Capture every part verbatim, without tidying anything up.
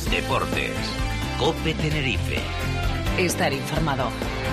Deportes. COPE Tenerife. Estar informado.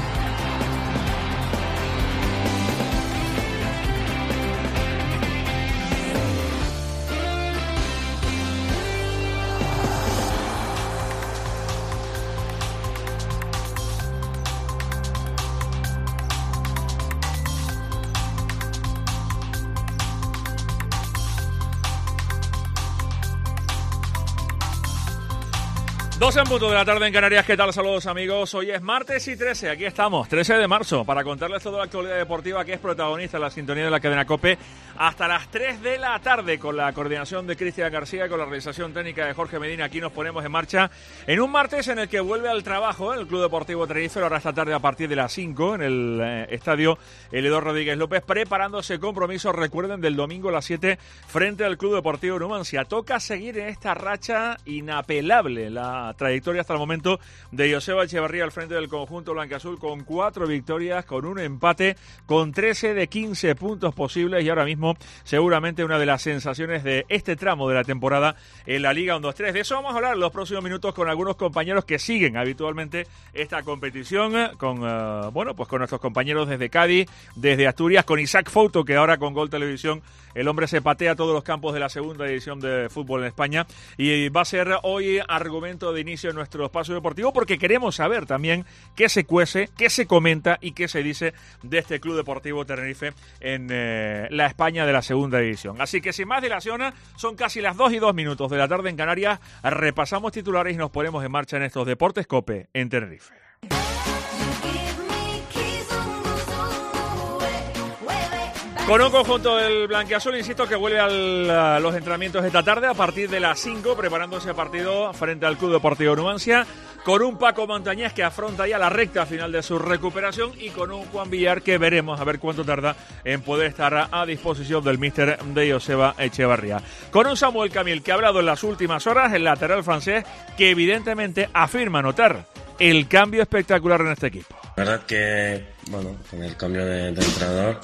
Dos en punto de la tarde en Canarias. ¿Qué tal? Saludos, amigos. Hoy es martes y trece. Aquí estamos, trece de marzo, para contarles toda la actualidad deportiva que es protagonista en la sintonía de la cadena COPE hasta las tres de la tarde, con la coordinación de Cristian García, con la realización técnica de Jorge Medina. Aquí nos ponemos en marcha en un martes en el que vuelve al trabajo el Club Deportivo Tenerife, ahora esta tarde a partir de las cinco en el eh, estadio Eledor Rodríguez López, preparándose compromiso, recuerden, del domingo a las siete frente al Club Deportivo Numancia. Toca seguir en esta racha inapelable, la trayectoria hasta el momento de Joseba Echevarría al frente del conjunto blanquiazul, con cuatro victorias, con un empate, con trece de quince puntos posibles, y ahora mismo seguramente una de las sensaciones de este tramo de la temporada en la Liga uno dos tres. De eso vamos a hablar en los próximos minutos con algunos compañeros que siguen habitualmente esta competición, con uh, bueno, pues con nuestros compañeros desde Cádiz, desde Asturias, con Isaac Fouto, que ahora con Gol Televisión el hombre se patea todos los campos de la segunda división de fútbol en España, y va a ser hoy argumento de inicio en nuestro espacio deportivo, porque queremos saber también qué se cuece, qué se comenta y qué se dice de este Club Deportivo Tenerife en eh, la España de la segunda división. Así que sin más dilación, son casi las dos y dos minutos de la tarde en Canarias, repasamos titulares y nos ponemos en marcha en estos Deportes COPE en Tenerife. Con un conjunto del blanquiazul, insisto, que vuelve al, a los entrenamientos esta tarde a partir de las cinco, preparándose a partido frente al Club Deportivo Numancia, con un Paco Montañés que afronta ya la recta final de su recuperación, y con un Juan Villar que veremos a ver cuánto tarda en poder estar a disposición del míster de Joseba Echevarría. Con un Samuel Camil que ha hablado en las últimas horas, el lateral francés, que evidentemente afirma notar el cambio espectacular en este equipo. La verdad que, bueno, con el cambio de, de entrenador,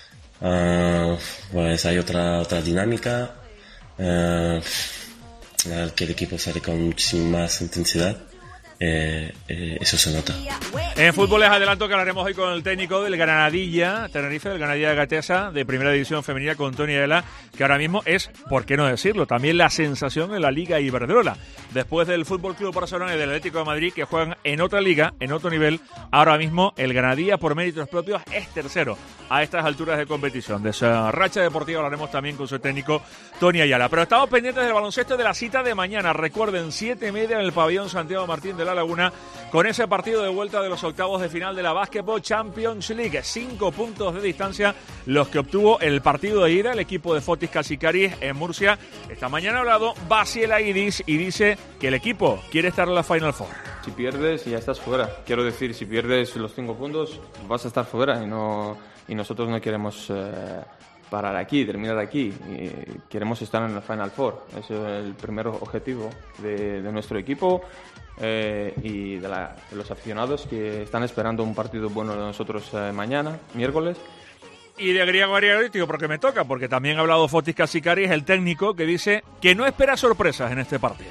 Uh, pues hay otra otra dinámica, uh, que el equipo sale con muchísima más intensidad. Eh, eh, eso se nota. En fútbol les adelanto que hablaremos hoy con el técnico del Granadilla Tenerife, del Granadilla Gatesa, de primera división femenina, con Tony Ayala, que ahora mismo es, por qué no decirlo, también la sensación en la Liga Iberdrola. Después del Fútbol Club Barcelona y del Atlético de Madrid, que juegan en otra liga, en otro nivel, ahora mismo el Granadilla, por méritos propios, es tercero a estas alturas de competición. De esa racha deportiva hablaremos también con su técnico Tony Ayala. Pero estamos pendientes del baloncesto de la cita de mañana. Recuerden, siete y media en el pabellón Santiago Martín de la Laguna, con ese partido de vuelta de los octavos de final de la Basketball Champions League. Cinco puntos de distancia los que obtuvo el partido de ida el equipo de Fotis Casicaris en Murcia. Esta mañana ha hablado Basiel Aidis y dice que el equipo quiere estar en la Final Four. Si pierdes, ya estás fuera. Quiero decir, si pierdes los cinco puntos, vas a estar fuera, y no y nosotros no queremos eh, parar aquí, terminar aquí. Y queremos estar en la Final Four. Ese es el primer objetivo de, de nuestro equipo. Eh, y de, la, de los aficionados que están esperando un partido bueno de nosotros eh, mañana, miércoles. Y de griego a griego, porque me toca, porque también ha hablado Fotis Casicaris, el técnico, que dice que no espera sorpresas en este partido.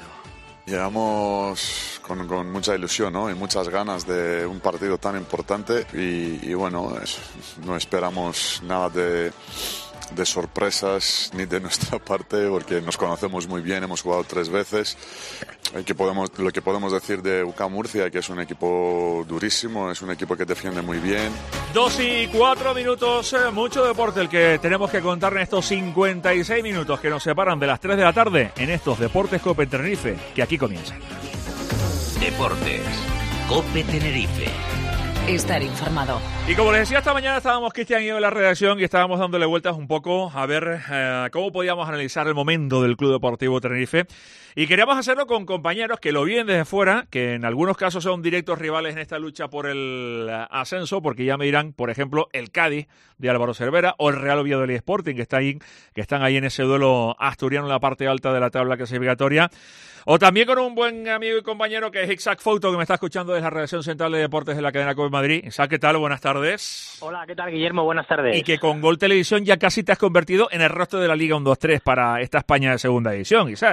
Llegamos con, con mucha ilusión, ¿no? Y muchas ganas de un partido tan importante, y, y bueno, es, no esperamos nada de... de sorpresas ni de nuestra parte, porque nos conocemos muy bien, hemos jugado tres veces. Que podemos, lo que podemos decir de U C A M Murcia, que es un equipo durísimo, es un equipo que defiende muy bien. Dos y cuatro minutos, eh, mucho deporte el que tenemos que contar en estos cincuenta y seis minutos que nos separan de las tres de la tarde en estos Deportes COPE Tenerife, que aquí comienzan. Deportes COPE Tenerife. Estar informado. Y como les decía, esta mañana estábamos Cristian y yo en la redacción y estábamos dándole vueltas un poco a ver eh, cómo podíamos analizar el momento del Club Deportivo Tenerife, y queríamos hacerlo con compañeros que lo viven desde fuera, que en algunos casos son directos rivales en esta lucha por el ascenso, porque ya me dirán, por ejemplo, el Cádiz de Álvaro Cervera o el Real Oviedo del Sporting, que, está ahí, que están ahí en ese duelo asturiano en la parte alta de la tabla clasificatoria. O también con un buen amigo y compañero que es Isaac Fouto, que me está escuchando desde la redacción central de deportes de la cadena COPE Madrid. Isaac, ¿qué tal? Buenas tardes. Hola, ¿qué tal, Guillermo? Buenas tardes. Y que con Gol Televisión ya casi te has convertido en el rostro de la Liga uno dos tres para esta España de segunda división, Isaac.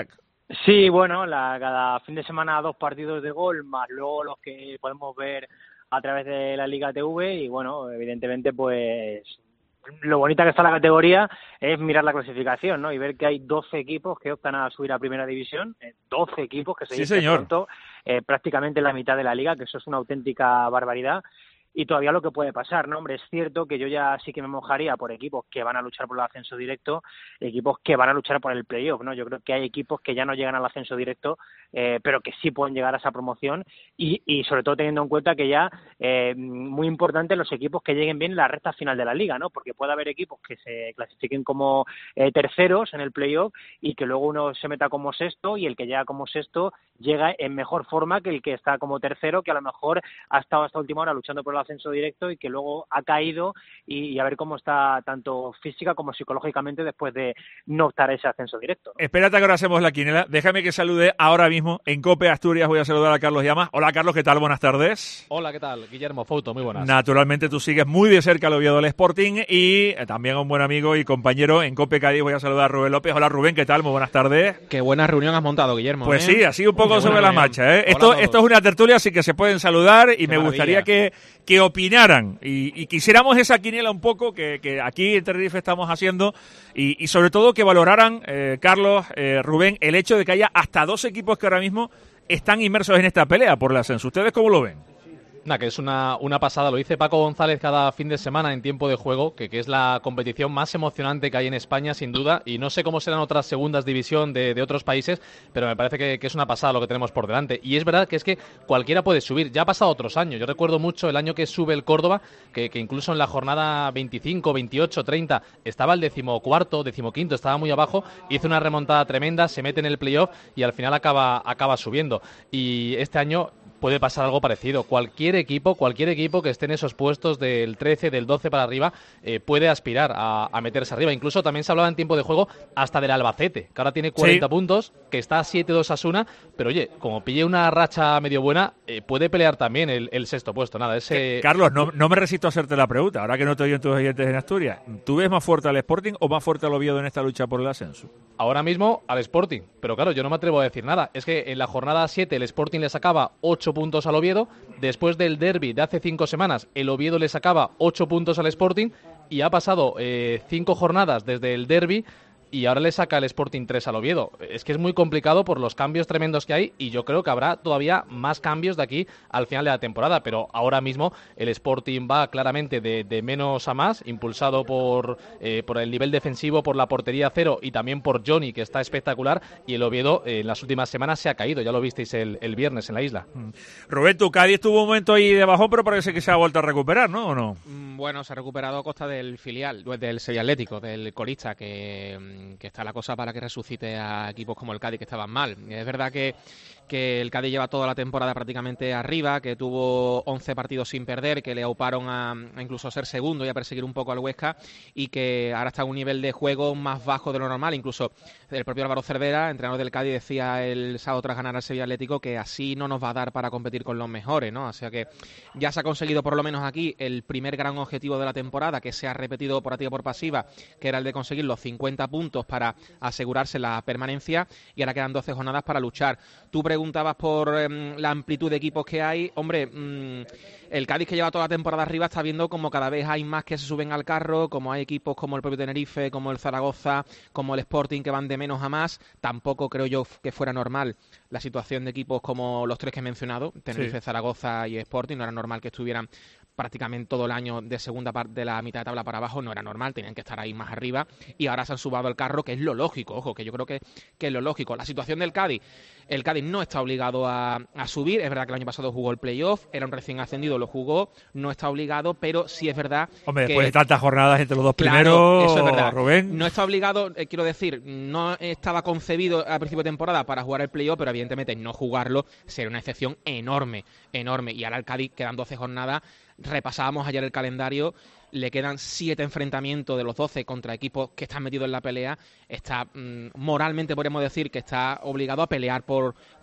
Sí, bueno, la, cada fin de semana dos partidos de gol, más luego los que podemos ver a través de la Liga T V y bueno, evidentemente pues lo bonita que está la categoría es mirar la clasificación, ¿no? Y ver que hay doce equipos que optan a subir a Primera División, eh, doce equipos que se sí, dice señor. pronto, eh, prácticamente la mitad de la liga, que eso es una auténtica barbaridad. Y todavía lo que puede pasar, ¿no? Hombre, es cierto que yo ya sí que me mojaría por equipos que van a luchar por el ascenso directo, equipos que van a luchar por el playoff, ¿no? Yo creo que hay equipos que ya no llegan al ascenso directo, eh, pero que sí pueden llegar a esa promoción y, y sobre todo teniendo en cuenta que ya, eh, muy importante los equipos que lleguen bien en la recta final de la liga, ¿no? Porque puede haber equipos que se clasifiquen como eh, terceros en el playoff y que luego uno se meta como sexto y el que llega como sexto llega en mejor forma que el que está como tercero, que a lo mejor ha estado hasta última hora luchando por el ascenso directo y que luego ha caído y, y a ver cómo está tanto física como psicológicamente después de no optar a ese ascenso directo, ¿no? Espérate que ahora hacemos la quiniela. Déjame que salude ahora mismo en COPE Asturias. Voy a saludar a Carlos Llamas. Hola, Carlos, ¿qué tal? Buenas tardes. Hola, ¿qué tal? Guillermo Fouto, muy buenas. Naturalmente tú sigues muy de cerca al Oviedo del Sporting y eh, también a un buen amigo y compañero en COPE Cádiz. Voy a saludar a Rubén López. Hola, Rubén, ¿qué tal? Muy buenas tardes. Qué buena reunión has montado, Guillermo. Pues ¿eh? sí, así un poco Qué sobre buena la reunión. marcha, ¿eh? Hola Esto, a todos. esto es una tertulia, así que se pueden saludar y Qué me maravilla. gustaría que, que opinaran y, y quisiéramos esa quiniela un poco que, que aquí en Tenerife estamos haciendo y, y sobre todo que valoraran, eh, Carlos, eh, Rubén, el hecho de que haya hasta dos equipos que ahora mismo están inmersos en esta pelea por el ascenso. ¿Ustedes cómo lo ven? Nah, que es una, una pasada. Lo dice Paco González cada fin de semana en Tiempo de Juego, que, que es la competición más emocionante que hay en España, sin duda. Y no sé cómo serán otras segundas división de, de otros países, pero me parece que, que es una pasada lo que tenemos por delante. Y es verdad que es que cualquiera puede subir. Ya ha pasado otros años. Yo recuerdo mucho el año que sube el Córdoba, que, que incluso en la jornada veinticinco, veintiocho, treinta estaba el decimocuarto, decimoquinto, estaba muy abajo, hizo una remontada tremenda, se mete en el playoff y al final acaba, acaba subiendo. Y este año puede pasar algo parecido. Cualquier equipo, cualquier equipo que esté en esos puestos del trece, del doce para arriba, eh, puede aspirar a, a meterse arriba. Incluso también se hablaba en Tiempo de Juego hasta del Albacete, que ahora tiene cuarenta Sí. puntos, que está a siete dos Asuna, pero oye, como pille una racha medio buena, eh, puede pelear también el, el sexto puesto. Nada, ese... Eh, Carlos, no, no me resisto a hacerte la pregunta, ahora que no te oyen tus oyentes en Asturias. ¿Tú ves más fuerte al Sporting o más fuerte al Oviedo en esta lucha por el ascenso? Ahora mismo al Sporting, pero claro, yo no me atrevo a decir nada. Es que en la jornada siete el Sporting le sacaba ocho puntos al Oviedo, después del derbi de hace cinco semanas el Oviedo le sacaba ocho puntos al Sporting y ha pasado eh, cinco jornadas desde el derbi y ahora le saca el Sporting tres al Oviedo. Es que es muy complicado por los cambios tremendos que hay y yo creo que habrá todavía más cambios de aquí al final de la temporada, pero ahora mismo el Sporting va claramente de, de menos a más, impulsado por, eh, por el nivel defensivo, por la portería cero y también por Johnny, que está espectacular, y el Oviedo eh, en las últimas semanas se ha caído, ya lo visteis el, el viernes en la isla. Rubén, tu Cádiz tuvo un momento ahí de bajón, pero parece que se ha vuelto a recuperar, ¿no? ¿O no? Bueno, se ha recuperado a costa del filial, del Sevilla Atlético, del colista, que que está la cosa para que resucite a equipos como el Cádiz que estaban mal. Es verdad que, que el Cádiz lleva toda la temporada prácticamente arriba, que tuvo once partidos sin perder, que le auparon a, a incluso ser segundo y a perseguir un poco al Huesca, y que ahora está a un nivel de juego más bajo de lo normal. Incluso el propio Álvaro Cervera, entrenador del Cádiz, decía el sábado tras ganar al Sevilla Atlético que así no nos va a dar para competir con los mejores, ¿no? O sea que ya se ha conseguido por lo menos aquí el primer gran objetivo de la temporada, que se ha repetido por activa y por pasiva, que era el de conseguir los cincuenta puntos para asegurarse la permanencia, y ahora quedan doce jornadas para luchar. Tú preguntabas por eh, la amplitud de equipos que hay. Hombre, mmm, el Cádiz, que lleva toda la temporada arriba, está viendo como cada vez hay más que se suben al carro, como hay equipos como el propio Tenerife, como el Zaragoza, como el Sporting, que van de menos a más. Tampoco creo yo que fuera normal la situación de equipos como los tres que he mencionado, Tenerife, sí. Zaragoza y Sporting. No era normal que estuvieran prácticamente todo el año de segunda parte de la mitad de tabla para abajo, no era normal, tenían que estar ahí más arriba, y ahora se han subado al carro, que es lo lógico, ojo, que yo creo que, que es lo lógico. La situación del Cádiz, el Cádiz no está obligado a, a subir, es verdad que el año pasado jugó el playoff, era un recién ascendido, lo jugó, no está obligado, pero sí es verdad. Hombre, que, después de tantas jornadas entre los dos claro, primeros, eso es verdad. Rubén. No está obligado, eh, quiero decir, no estaba concebido a principio de temporada para jugar el playoff, pero evidentemente no jugarlo sería una excepción enorme, enorme, y ahora el Cádiz quedan doce jornadas. Repasábamos ayer el calendario, le quedan siete enfrentamientos de los doce contra equipos que están metidos en la pelea. Está mmm, moralmente podríamos decir que está obligado a pelear por,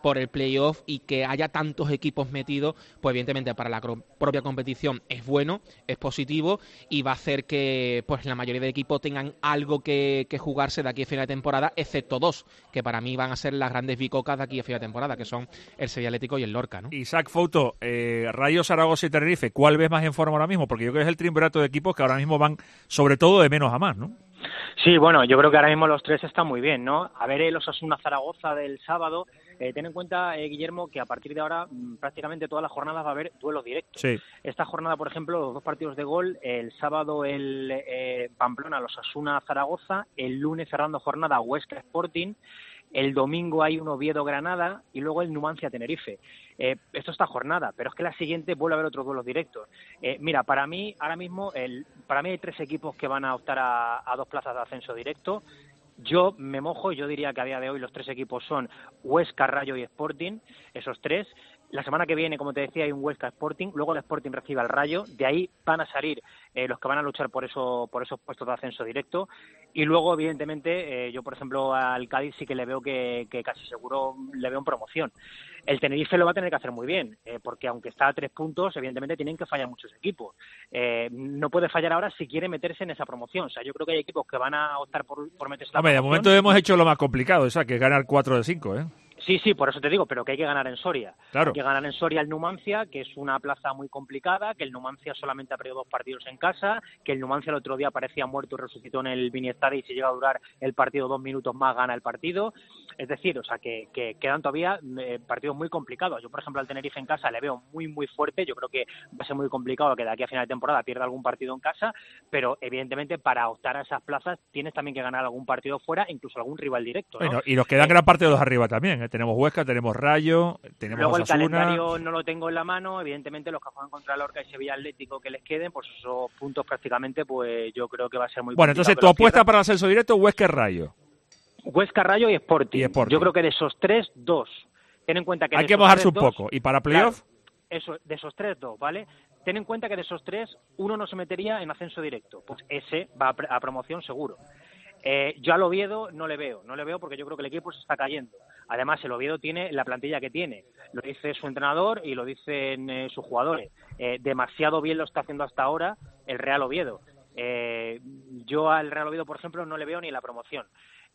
por el playoff, y que haya tantos equipos metidos, pues evidentemente para la propia competición es bueno, es positivo, y va a hacer que pues la mayoría de equipos tengan algo que, que jugarse de aquí a final de temporada, excepto dos, que para mí van a ser las grandes bicocas de aquí a final de temporada, que son el Sevilla Atlético y el Lorca, ¿no? Isaac Fouto, eh, Rayo, Zaragoza y Tenerife, ¿cuál ves más en forma ahora mismo? Porque yo creo que es el triunvirato de equipos que ahora mismo van sobre todo de menos a más, ¿no? Sí, bueno, yo creo que ahora mismo los tres están muy bien, ¿no? A ver el Osasuna Zaragoza del sábado, eh, ten en cuenta, eh, Guillermo, que a partir de ahora m, prácticamente todas las jornadas va a haber duelos directos. Sí. Esta jornada, por ejemplo, los dos partidos de gol, el sábado el eh, Pamplona, los Osasuna Zaragoza, el lunes cerrando jornada Huesca Sporting, el domingo hay un Oviedo-Granada y luego el Numancia-Tenerife. Eh, esto está jornada, pero es que la siguiente vuelve a haber otros duelos directos. Eh, mira, para mí, ahora mismo, el, para mí hay tres equipos que van a optar a, a dos plazas de ascenso directo. Yo me mojo, yo diría que a día de hoy los tres equipos son Huesca, Rayo y Sporting, esos tres. La semana que viene, como te decía, hay un Huesca Sporting, luego el Sporting recibe al Rayo, de ahí van a salir eh, los que van a luchar por eso, por esos puestos de ascenso directo, y luego, evidentemente, eh, yo, por ejemplo, al Cádiz sí que le veo que, que casi seguro le veo en promoción. El Tenerife lo va a tener que hacer muy bien, eh, porque aunque está a tres puntos, evidentemente tienen que fallar muchos equipos. Eh, no puede fallar ahora si quiere meterse en esa promoción. O sea, yo creo que hay equipos que van a optar por, por meterse en la Hombre, de promoción. momento hemos hecho lo más complicado, o sea, que es ganar cuatro de cinco, ¿eh? Sí, sí, por eso te digo, pero que hay que ganar en Soria. Claro. Hay que ganar en Soria el Numancia, que es una plaza muy complicada, que el Numancia solamente ha perdido dos partidos en casa, que el Numancia el otro día parecía muerto y resucitó en el Mini Estadio, y si llega a durar el partido dos minutos más gana el partido. Es decir, o sea, que, que quedan todavía eh, partidos muy complicados. Yo, por ejemplo, al Tenerife en casa le veo muy, muy fuerte. Yo creo que va a ser muy complicado que de aquí a final de temporada pierda algún partido en casa, pero evidentemente para optar a esas plazas tienes también que ganar algún partido fuera, incluso algún rival directo, ¿no? Bueno, y nos quedan eh, gran parte de los arriba también, ¿eh? Tenemos Huesca, tenemos Rayo, tenemos Luego Osasuna. El calendario no lo tengo en la mano, evidentemente los que juegan contra Lorca y Sevilla Atlético que les queden, pues esos puntos prácticamente, pues yo creo que va a ser muy bueno, complicado. Bueno, entonces tu apuesta para el ascenso directo, Huesca y Rayo. Huesca, Rayo y Sporting. y Sporting. Yo creo que de esos tres, dos. Ten en cuenta que hay de que esos mojarse tres, un dos, poco. ¿Y para playoff? Claro, eso, de esos tres, dos, ¿vale? Ten en cuenta que de esos tres, uno no se metería en ascenso directo. Pues ese va a, a promoción seguro. Eh, yo al Oviedo no le veo, no le veo porque yo creo que el equipo se está cayendo. Además, el Oviedo tiene la plantilla que tiene. Lo dice su entrenador y lo dicen eh, sus jugadores. Eh, demasiado bien lo está haciendo hasta ahora el Real Oviedo. Eh, yo al Real Oviedo, por ejemplo, no le veo ni la promoción.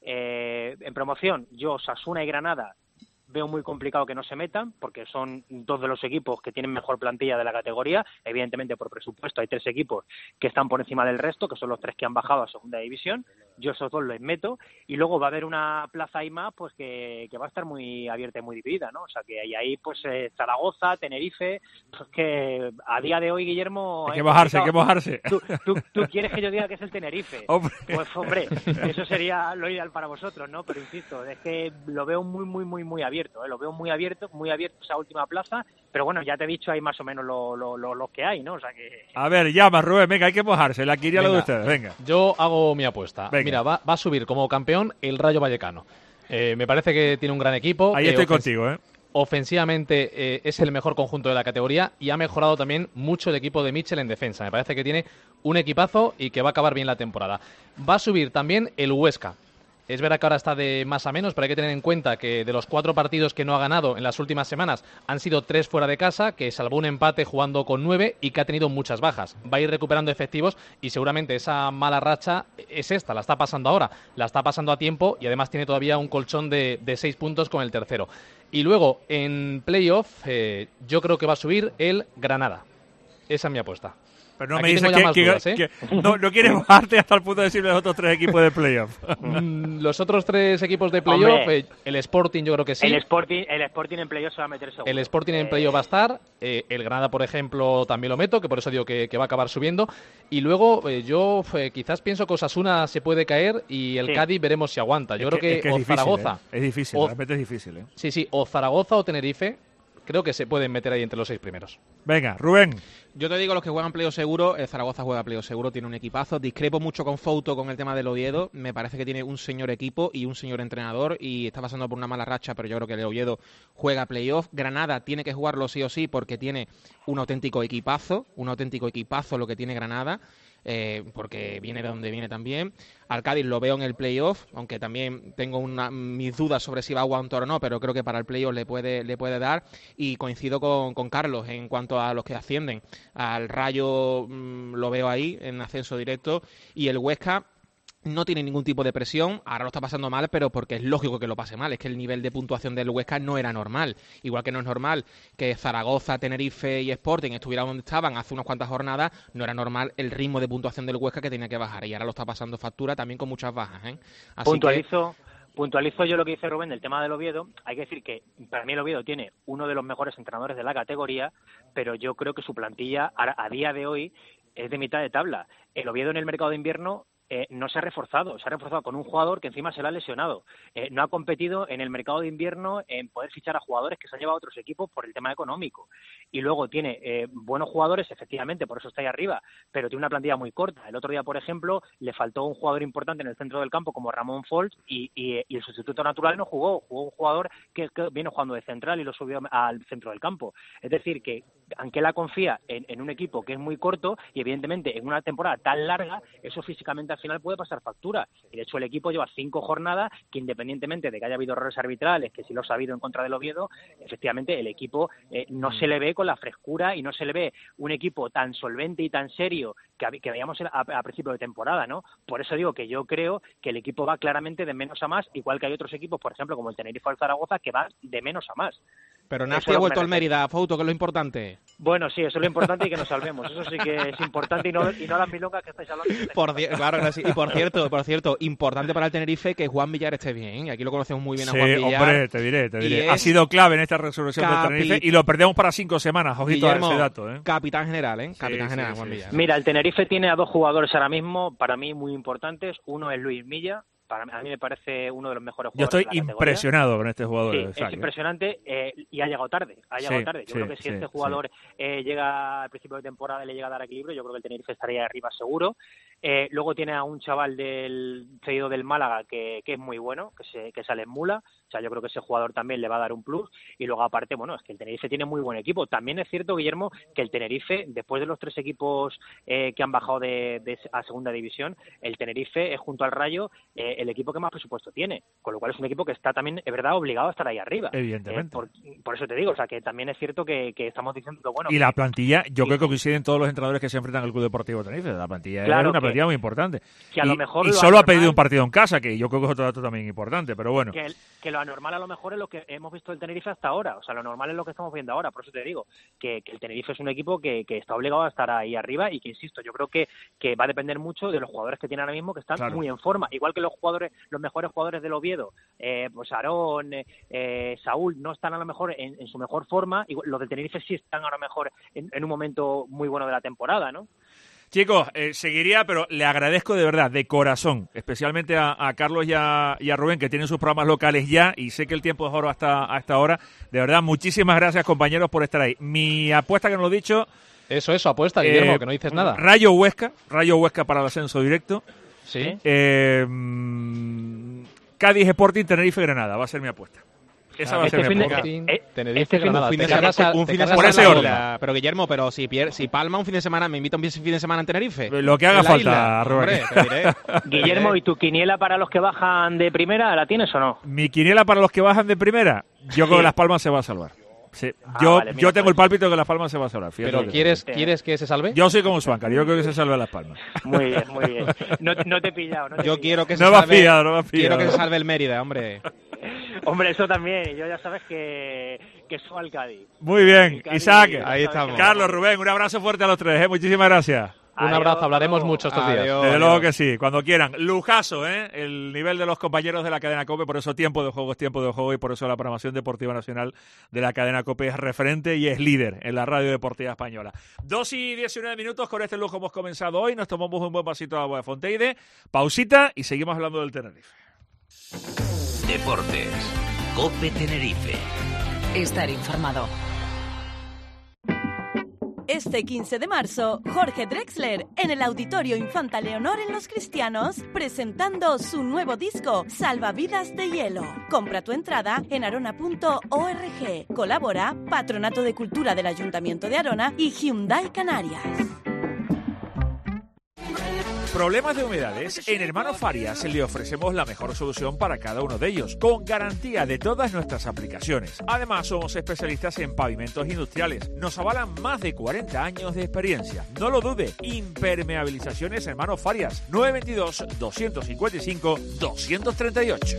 Eh, en promoción, yo Osasuna y Granada veo muy complicado que no se metan, porque son dos de los equipos que tienen mejor plantilla de la categoría. Evidentemente, por presupuesto, hay tres equipos que están por encima del resto, que son los tres que han bajado a segunda división. Yo esos dos los meto, y luego va a haber una plaza ahí más, pues que, que va a estar muy abierta y muy dividida, ¿no? O sea, que hay ahí, pues, eh, Zaragoza, Tenerife, pues que a día de hoy, Guillermo... Hay que mojarse, hay que mojarse. ¿Tú, tú, tú quieres que yo diga que es el Tenerife? Hombre. Pues, hombre, eso sería lo ideal para vosotros, ¿no? Pero insisto, es que lo veo muy, muy, muy, muy abierto, ¿eh? Lo veo muy abierto, muy abierto esa última plaza, pero bueno, ya te he dicho ahí más o menos lo, lo, lo, lo que hay, ¿no? O sea que... A ver, llama, Rubén, venga, hay que mojarse, la quería lo de ustedes, venga. Yo hago mi apuesta. Venga. Mira, va, va a subir como campeón el Rayo Vallecano. Eh, me parece que tiene un gran equipo. Ahí eh, estoy ofens- contigo, ¿eh? Ofensivamente eh, es el mejor conjunto de la categoría y ha mejorado también mucho el equipo de Mitchell en defensa. Me parece que tiene un equipazo y que va a acabar bien la temporada. Va a subir también el Huesca. Es verdad que ahora está de más a menos, pero hay que tener en cuenta que de los cuatro partidos que no ha ganado en las últimas semanas han sido tres fuera de casa, que salvó un empate jugando con nueve y que ha tenido muchas bajas. Va a ir recuperando efectivos y seguramente esa mala racha es esta, la está pasando ahora, la está pasando a tiempo y además tiene todavía un colchón de, de seis puntos con el tercero. Y luego en playoff eh, yo creo que va a subir el Granada. Esa es mi apuesta. Pero no Aquí me dices tengo ya que, más que- dudas, ¿eh? que no, no quieres mojarte hasta el punto de decirle a los otros tres equipos de playoff. Mm, Los otros tres equipos de playoff, Hombre. eh, el Sporting yo creo que sí. El Sporting, el Sporting en playoff se va a meter seguro. El Sporting en Eh, playoff va a estar, eh, el Granada, por ejemplo, también lo meto, que por eso digo que, que va a acabar subiendo. Y luego eh, yo eh, quizás pienso que Osasuna se puede caer y el Sí. Cádiz veremos si aguanta. Yo Es creo que, es es o difícil, Zaragoza, ¿eh? Es difícil, o- realmente es difícil, ¿eh? sí, sí, o Zaragoza o Tenerife, creo que se pueden meter ahí entre los seis primeros. Venga, Rubén. Yo te digo, los que juegan playoff seguro, el Zaragoza juega playoff seguro, tiene un equipazo. Discrepo mucho con Fouto con el tema del Oviedo. Me parece que tiene un señor equipo y un señor entrenador y está pasando por una mala racha, pero yo creo que el Oviedo juega playoff. Granada tiene que jugarlo sí o sí porque tiene un auténtico equipazo, un auténtico equipazo lo que tiene Granada. eh, porque viene de donde viene también. Al Cádiz lo veo en el playoff, aunque también tengo una, mis dudas sobre si va a aguantar o no, pero creo que para el playoff le puede, le puede dar. Y coincido con, con Carlos en cuanto a los que ascienden. Al Rayo mmm, lo veo ahí en ascenso directo, y el Huesca no tiene ningún tipo de presión, ahora lo está pasando mal, pero porque es lógico que lo pase mal, es que el nivel de puntuación del Huesca no era normal, igual que no es normal que Zaragoza, Tenerife y Sporting estuvieran donde estaban hace unas cuantas jornadas, no era normal el ritmo de puntuación del Huesca que tenía que bajar, y ahora lo está pasando factura también con muchas bajas, ¿eh? Así Puntualizo... Que... Puntualizo yo lo que dice Rubén del tema del Oviedo. Hay que decir que para mí el Oviedo tiene uno de los mejores entrenadores de la categoría, pero yo creo que su plantilla a, a día de hoy es de mitad de tabla. El Oviedo en el mercado de invierno Eh, no se ha reforzado, se ha reforzado con un jugador que encima se le ha lesionado. Eh, no ha competido en el mercado de invierno en poder fichar a jugadores que se han llevado a otros equipos por el tema económico. Y luego tiene eh, buenos jugadores, efectivamente, por eso está ahí arriba, pero tiene una plantilla muy corta. El otro día, por ejemplo, le faltó un jugador importante en el centro del campo como Ramón Folch y, y, y el sustituto natural no jugó, jugó un jugador que, que viene jugando de central y lo subió al centro del campo. Es decir, que Anquela confía en, en un equipo que es muy corto y evidentemente en una temporada tan larga, eso físicamente al final puede pasar factura. Y de hecho el equipo lleva cinco jornadas que, independientemente de que haya habido errores arbitrales, que sí los ha habido en contra del Oviedo, efectivamente el equipo eh, no se le ve con la frescura y no se le ve un equipo tan solvente y tan serio que, que veíamos a, a principio de temporada, ¿no? Por eso digo que yo creo que el equipo va claramente de menos a más, igual que hay otros equipos, por ejemplo, como el Tenerife o el Zaragoza, que van de menos a más. Pero Nasti ha vuelto al Mérida, Fouto, que es lo importante. Bueno, sí, eso es lo importante y que nos salvemos. Eso sí que es importante y no, y no las milongas que estáis hablando. Que por di- claro, no, sí. Y por cierto, por cierto, importante para el Tenerife que Juan Villar esté bien. Aquí lo conocemos muy bien a sí, Juan Villar. Sí, hombre, te diré, te diré. Ha sido clave en esta resurrección capi- del Tenerife y lo perdemos para cinco semanas. Ojito Guillermo, a ese dato, ¿eh? Capitán general, ¿eh? Capitán sí, general, sí, Juan sí, Villar. sí. Mira, el Tenerife tiene a dos jugadores ahora mismo, para mí muy importantes. Uno es Luis Milla. Para mí, a mí me parece uno de los mejores jugadores. Yo estoy de la impresionado con este jugador. Sí, de es impresionante eh, y ha llegado tarde. Ha llegado sí, tarde. Yo sí, creo que si sí, este jugador sí. eh, llega al principio de temporada y le llega a dar equilibrio, yo creo que el Tenerife estaría arriba seguro. Eh, luego tiene a un chaval del cedido del Málaga que, que es muy bueno, que se que sale en Mula. O sea, yo creo que ese jugador también le va a dar un plus. Y luego, aparte, bueno, es que el Tenerife tiene muy buen equipo. También es cierto, Guillermo, que el Tenerife, después de los tres equipos eh, que han bajado de, de a segunda división, el Tenerife es junto al Rayo eh, el equipo que más presupuesto tiene, con lo cual es un equipo que está también, es verdad, obligado a estar ahí arriba. Evidentemente. Eh, por, por eso te digo, o sea, que también es cierto que, que estamos diciendo que bueno... Y que, la plantilla, yo y, creo que coinciden todos los entrenadores que se enfrentan al Club Deportivo Tenerife. La plantilla claro es una que, plantilla muy importante. Que a y, lo mejor y lo solo anormal, ha pedido un partido en casa, que yo creo que es otro dato también importante, pero bueno. Que, que lo anormal a lo mejor es lo que hemos visto del Tenerife hasta ahora, o sea, lo normal es lo que estamos viendo ahora, por eso te digo, que, que el Tenerife es un equipo que, que está obligado a estar ahí arriba y que, insisto, yo creo que, que va a depender mucho de los jugadores que tiene ahora mismo, que están claro. muy en forma, igual que los jugadores, los mejores jugadores del Oviedo, eh, pues Aarón, eh, Saúl, no están a lo mejor en, en su mejor forma, y los del Tenerife sí están ahora mejor en, en un momento muy bueno de la temporada, ¿no? Chicos, eh, seguiría, pero le agradezco de verdad, de corazón, especialmente a, a Carlos y a, y a Rubén, que tienen sus programas locales ya, y sé que el tiempo es oro hasta a esta hora. De verdad, muchísimas gracias, compañeros, por estar ahí. Mi apuesta, que no lo he dicho... Eso, eso, apuesta, Guillermo, eh, que no dices nada. Rayo Huesca, Rayo Huesca para el ascenso directo. Sí. Eh, mmm, Cádiz, Sporting, Tenerife, Granada, va a ser mi apuesta. Esa va a este ser mi apuesta. De, Tenerife, este Granada. Un fin de semana, un fin de semana por ese orden. La, pero Guillermo, pero si, pier, si Palma un fin de semana, me invita un fin de semana en Tenerife. Lo que haga falta, Rubén. Guillermo, ¿y tu quiniela para los que bajan de primera la tienes o no? Mi quiniela para los que bajan de primera, yo sí. creo que Las Palmas se va a salvar. Sí. Ah, yo vale, mira, yo tengo pues. el pálpito que Las Palmas se va a salvar. Pero que ¿quieres, que... ¿quieres que se salve? Yo soy como Suáncar, yo creo que se salve Las Palmas. Muy bien, muy bien. No, no te he pillado. No te yo he pillado. quiero que se no salve. Pillado, no quiero que se salve el Mérida, hombre. Hombre, eso también. Yo ya sabes que, que soy al Cádiz. Muy bien, Cádiz, Isaac. Ahí estamos. Carlos, Rubén, un abrazo fuerte a los tres, ¿eh? Muchísimas gracias. Un Adiós, abrazo, hablaremos adiós. mucho estos Adiós. días. Desde luego que sí, cuando quieran. Lujazo, ¿eh? El nivel de los compañeros de la cadena COPE, por eso tiempo de juego es tiempo de juego y por eso la programación deportiva nacional de la cadena COPE es referente y es líder en la radio deportiva española. Dos y diecinueve minutos, con este lujo hemos comenzado hoy, nos tomamos un buen pasito de agua de Fonteide, pausita y seguimos hablando del Tenerife. Deportes, COPE Tenerife. Estar informado. Este quince de marzo, Jorge Drexler en el Auditorio Infanta Leonor en Los Cristianos, presentando su nuevo disco, Salvavidas de Hielo. Compra tu entrada en arona punto org. Colabora Patronato de Cultura del Ayuntamiento de Arona y Hyundai Canarias. Problemas de humedades, en Hermanos Farias le ofrecemos la mejor solución para cada uno de ellos, con garantía de todas nuestras aplicaciones. Además, somos especialistas en pavimentos industriales. Nos avalan más de cuarenta años de experiencia. No lo dude, Impermeabilizaciones Hermanos Farias, nueve dos dos, dos cinco cinco, dos tres ocho.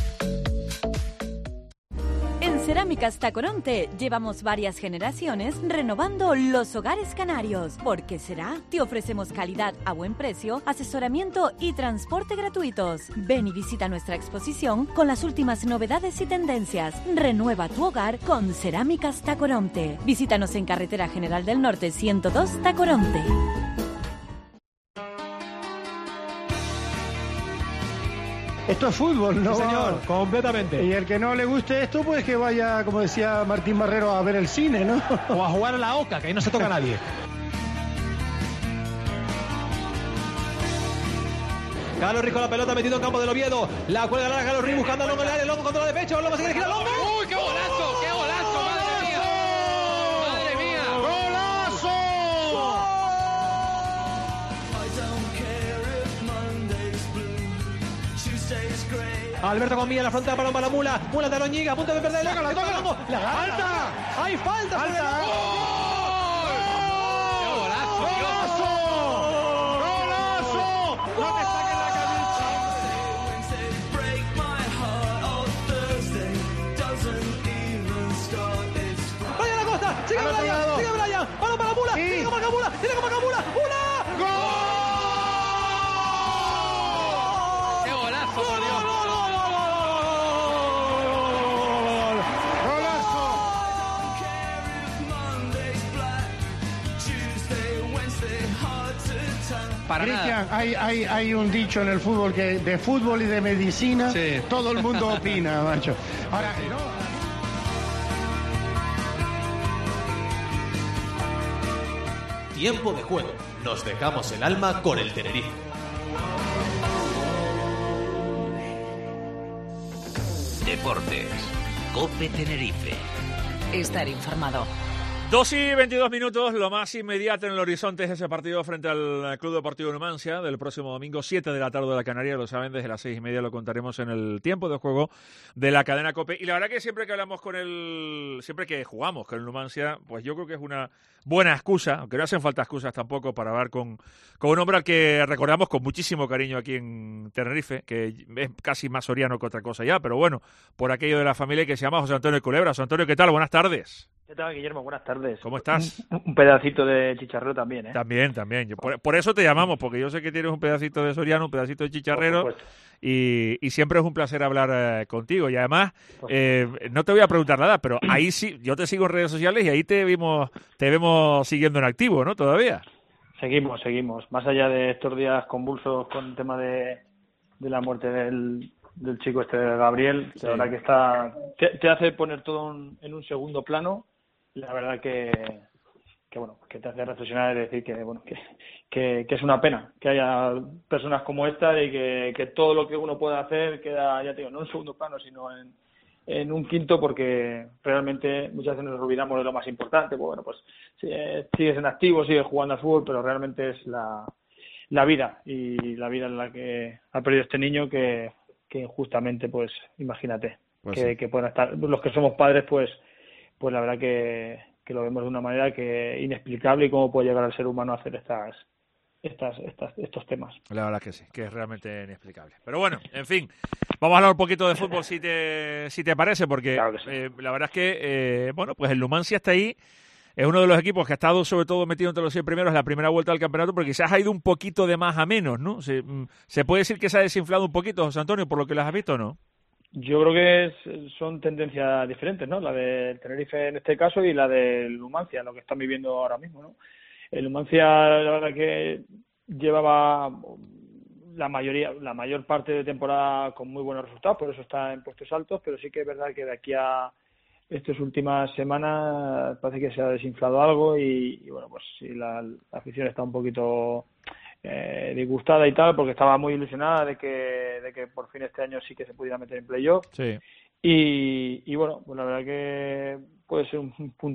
En Cerámicas Tacoronte llevamos varias generaciones renovando los hogares canarios. ¿Por qué será? Te ofrecemos calidad a buen precio, asesoramiento y transporte gratuitos. Ven y visita nuestra exposición con las últimas novedades y tendencias. Renueva tu hogar con Cerámicas Tacoronte. Visítanos en Carretera General del Norte ciento dos Tacoronte. Esto es fútbol, ¿no? Sí, señor, completamente. Y el que no le guste esto, pues que vaya, como decía Martín Barrero, a ver el cine, ¿no? O a jugar a la oca, que ahí no se toca a nadie. Carlos Riz con la pelota metido en campo del Oviedo. La cuelga larga Carlos Riz buscando a Longo en el área. Longo controla de pecho. Longo sigue gira Longo. ¡Uy, qué golazo! ¡Qué golazo! ¡Madre mía! ¡Madre mía! ¡Golazo! Alberto con Milla en la frontera para la Mula. Mula de Loñiga, a punto de perder. ¡La toca Longo! ¡La falta! ¡Hay falta! ¡Falta! ¡Qué golazo! ¡Golazo! ¡Golazo! ¡No te saquen la camisa! ¡Brian Acosta! ¡Sigue Al otro Brian! lado. ¡Sigue Brian! ¡Balón para Mula! Sí. ¡Tiene que marcar Mula! ¡Tiene que marcar Mula! ¡Mula! ¡Gol! ¡Qué golazo, por Dios! Para Cristian, nada. hay, hay, hay un dicho en el fútbol que de fútbol y de medicina Sí. todo el mundo opina, macho. Ahora, no. Tiempo de juego. Nos dejamos el alma con el Tenerife. Deportes. COPE Tenerife. Estar informado. Dos y veintidós minutos, lo más inmediato en el horizonte es ese partido frente al Club Deportivo Numancia del próximo domingo, siete de la tarde de la Canaria, lo saben, desde las seis y media lo contaremos en el tiempo de juego de la cadena COPE. Y la verdad que siempre que hablamos con el, siempre que jugamos con el Numancia, pues yo creo que es una buena excusa, aunque no hacen falta excusas tampoco para hablar con, con un hombre al que recordamos con muchísimo cariño aquí en Tenerife, que es casi más soriano que otra cosa ya, pero bueno, por aquello de la familia, que se llama José Antonio Culebra. José Antonio, ¿qué tal? Buenas tardes. ¿Qué tal, Guillermo? Buenas tardes. ¿Cómo estás? Un, un pedacito de chicharrero también, ¿eh? También, también. Yo, por, por eso te llamamos, porque yo sé que tienes un pedacito de soriano, un pedacito de chicharrero, y, y siempre es un placer hablar eh, contigo. Y además, eh, no te voy a preguntar nada, pero ahí sí, yo te sigo en redes sociales y ahí te vimos, te vemos siguiendo en activo, ¿no? Todavía. Seguimos, seguimos. Más allá de estos días convulsos con el tema de, de la muerte del, del chico este de Gabriel, Sí. la verdad que está te, te hace poner todo en, en un segundo plano. La verdad que, que bueno, que te hace reflexionar y decir que bueno, que, que, que es una pena que haya personas como esta y que, que todo lo que uno pueda hacer queda, ya te digo, no en segundo plano, sino en, en un quinto, porque realmente muchas veces nos olvidamos de lo más importante. Pues bueno, pues sí, eh, sigues en activo, sigues jugando al fútbol, pero realmente es la, la vida y la vida en la que ha perdido este niño que, que justamente, pues imagínate, Pues que, sí. que puedan estar, los que somos padres, pues pues la verdad que, que lo vemos de una manera que inexplicable, y cómo puede llegar al ser humano a hacer estas estas, estas estos temas. La verdad que sí, que es realmente inexplicable. Pero bueno, en fin, vamos a hablar un poquito de fútbol si te si te parece, porque Claro que sí. eh, la verdad es que, eh, bueno, pues el Numancia está ahí, es uno de los equipos que ha estado sobre todo metido entre los cien primeros en la primera vuelta del campeonato, porque quizás ha ido un poquito de más a menos, ¿no? Se, mm, se puede decir que se ha desinflado un poquito, José Antonio, por lo que las has visto, ¿no? Yo creo que es- son tendencias diferentes, ¿no? La del Tenerife en este caso y la del Numancia, lo que están viviendo ahora mismo, ¿no? El Numancia, la verdad que llevaba la mayoría, la mayor parte de temporada con muy buenos resultados, por eso está en puestos altos, pero sí que es verdad que de aquí a estas últimas semanas parece que se ha desinflado algo y, y bueno, pues sí, la, la afición está un poquito eh, disgustada y tal, porque estaba muy ilusionada de que, de que por fin este año sí que se pudiera meter en playoff. Sí. Y, y bueno, pues la verdad que puede ser un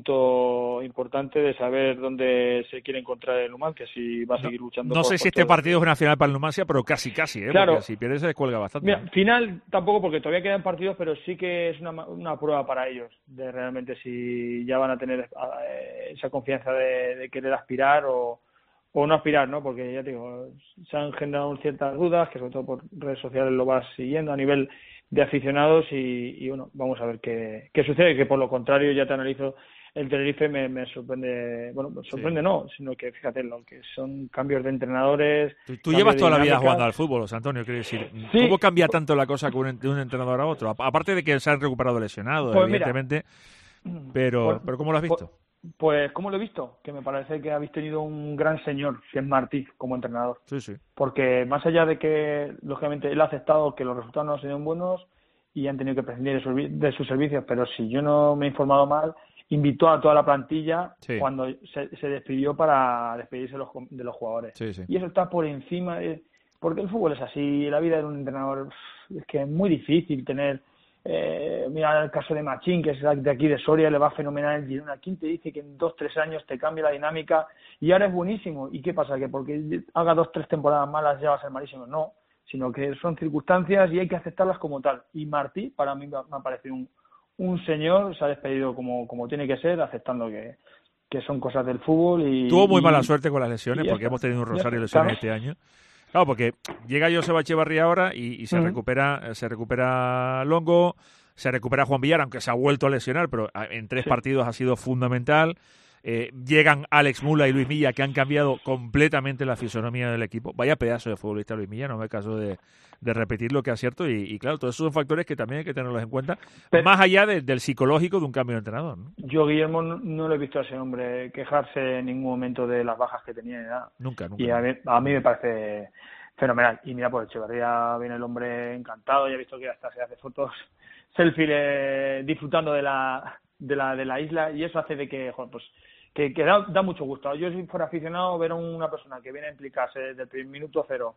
punto importante de saber dónde se quiere encontrar el Numancia, si va a seguir luchando. No por, sé por si este todo. partido es una final para el Numancia, pero casi, casi, ¿eh? Claro. Porque si pierde se descuelga bastante. Mira, ¿no? final tampoco, porque todavía quedan partidos, pero sí que es una, una prueba para ellos, de realmente si ya van a tener eh, esa confianza de, de querer aspirar o, o no aspirar, ¿no? Porque ya te digo, se han generado ciertas dudas, que sobre todo por redes sociales lo vas siguiendo a nivel de aficionados y, y bueno, vamos a ver qué, qué sucede, que por lo contrario ya te analizo el Tenerife me, me sorprende, bueno, me sorprende sí. no, sino que fíjate lo que son cambios de entrenadores. Tú, tú llevas toda la vida jugando al fútbol, José Antonio, quiero decir, sí. ¿Cómo cambia tanto la cosa de un entrenador a otro? Aparte de que se han recuperado lesionados, pues evidentemente, mira, pero, pues, pero ¿cómo lo has visto? Pues, Pues, ¿cómo lo he visto? Que me parece que habéis tenido un gran señor, que es Martí, como entrenador. Sí, sí. Porque más allá de que, lógicamente, él ha aceptado que los resultados no han sido buenos y han tenido que prescindir de, su, de sus servicios, pero si yo no me he informado mal, invitó a toda la plantilla sí. cuando se, se despidió para despedirse de los, de los jugadores. Sí, sí. Y eso está por encima, de, porque el fútbol es así, la vida de un entrenador es que es muy difícil tener... Eh, mira el caso de Machín, que es de aquí de Soria, le va fenomenal el Girona. ¿Quién te dice que en dos, tres años te cambia la dinámica y ahora es buenísimo? ¿Y qué pasa? ¿Que porque haga dos, tres temporadas malas ya va a ser malísimo? No, sino que son circunstancias y hay que aceptarlas como tal. Y Martí, para mí me ha parecido un, un señor, se ha despedido como, como tiene que ser, aceptando que, que son cosas del fútbol. Y tuvo muy y, mala suerte con las lesiones, porque está, hemos tenido un rosario de lesiones este año. Claro, porque llega Joseba Echevarría ahora y, y se uh-huh. recupera se recupera Longo, se recupera Juan Villar, aunque se ha vuelto a lesionar, pero en tres sí. partidos ha sido fundamental. Eh, llegan Alex Mula y Luis Milla, que han cambiado completamente la fisonomía del equipo. Vaya pedazo de futbolista Luis Milla, no me caso de, de repetir lo que acierto. Y, y claro, todos esos son factores que también hay que tenerlos en cuenta, pero, más allá de, del psicológico de un cambio de entrenador, ¿no? Yo, Guillermo, no, no lo he visto a ese hombre quejarse en ningún momento de las bajas que tenía ni nada. Nunca, nunca. Y a mí, a mí me parece fenomenal. Y mira, por Echevarría viene el hombre encantado, ya he visto que hasta se hace fotos selfie eh, disfrutando de la, de la de la isla, y eso hace de que, joder, pues que, que da, da mucho gusto. Yo, si fuera aficionado, ver a una persona que viene a implicarse desde el primer minuto cero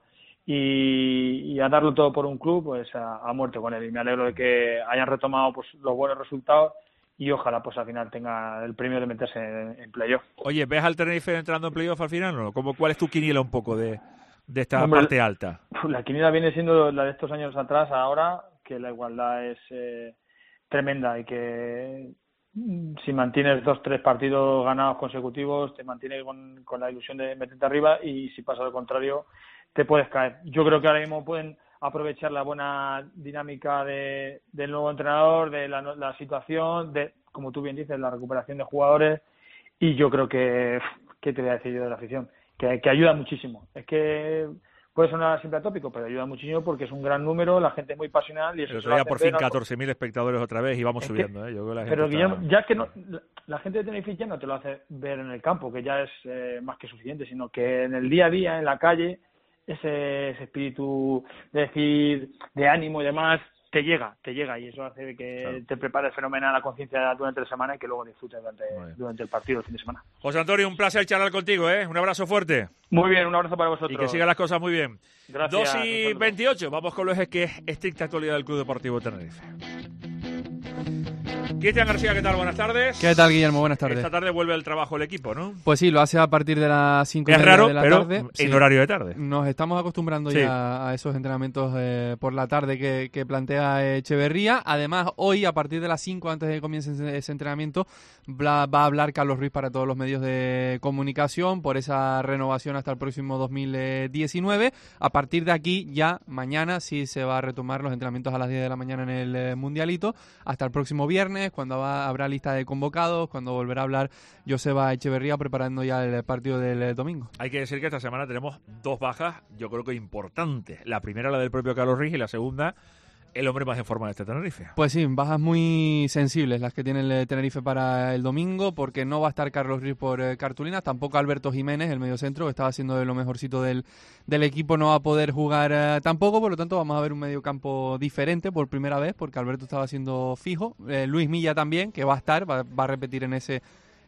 y, y a darlo todo por un club, pues a, a muerte con él. Y me alegro de que hayan retomado pues los buenos resultados y ojalá pues al final tenga el premio de meterse en, en playoff. Oye, ¿ves al Tenerife entrando en playoff al final o no? ¿Cómo, ¿Cuál es tu quiniela un poco de, de esta Hombre, parte alta? La quiniela viene siendo la de estos años atrás, ahora que la igualdad es eh, tremenda y que si mantienes dos, tres partidos ganados consecutivos, te mantienes con, con la ilusión de meterte arriba, y si pasa lo contrario, te puedes caer. Yo creo que ahora mismo pueden aprovechar la buena dinámica de, del nuevo entrenador, de la, la situación, de, como tú bien dices, la recuperación de jugadores, y yo creo que, ¿qué te voy a decir yo de la afición? Que, que ayuda muchísimo. Es que puede sonar siempre atópico, pero ayuda muchísimo porque es un gran número, la gente es muy pasional y eso. Pero ya por fin catorce mil espectadores otra vez y vamos es subiendo, que, ¿eh? Yo creo que la gente pero está... Guillermo, ya que no, la gente de Tenerife ya no te lo hace ver en el campo, que ya es eh, más que suficiente, sino que en el día a día, en la calle, ese, ese espíritu de decir, de ánimo y demás, te llega, te llega, y eso hace que claro. te prepares fenomenal la conciencia durante la semana y que luego disfrutes durante, durante el partido el fin de semana. José Antonio, un placer charlar contigo, ¿eh? Un abrazo fuerte. Muy bien, un abrazo para vosotros. Y que sigan las cosas muy bien. Gracias. dos y veintiocho, vamos con lo que es estricta actualidad del Club Deportivo Tenerife. Cristian García, ¿qué tal? Buenas tardes. ¿Qué tal, Guillermo? Buenas tardes. Esta tarde vuelve al trabajo el equipo, ¿no? Pues sí, lo hace a partir de las cinco es raro, de la pero tarde. en sí. horario de tarde. Nos estamos acostumbrando sí. ya a esos entrenamientos eh, por la tarde que, que plantea Echeverría. Además, hoy, a partir de las cinco, antes de que comience ese entrenamiento, va a hablar Carlos Ruiz para todos los medios de comunicación por esa renovación hasta el próximo dos mil diecinueve. A partir de aquí, ya mañana sí se va a retomar los entrenamientos a las diez de la mañana en el eh, Mundialito, hasta el próximo viernes, cuando va, habrá lista de convocados, cuando volverá a hablar Joseba Echeverría preparando ya el partido del domingo. Hay que decir que esta semana tenemos dos bajas, yo creo que importantes. La primera, la del propio Carlos Ruiz, y la segunda, el hombre más en forma de este Tenerife. Pues sí, bajas muy sensibles las que tiene el Tenerife para el domingo, porque no va a estar Carlos Ruiz por eh, cartulinas, tampoco Alberto Jiménez, el mediocentro, que estaba haciendo de lo mejorcito del, del equipo, no va a poder jugar eh, tampoco, por lo tanto vamos a ver un mediocampo diferente por primera vez, porque Alberto estaba siendo fijo, eh, Luis Milla también, que va a estar, va, va a repetir en ese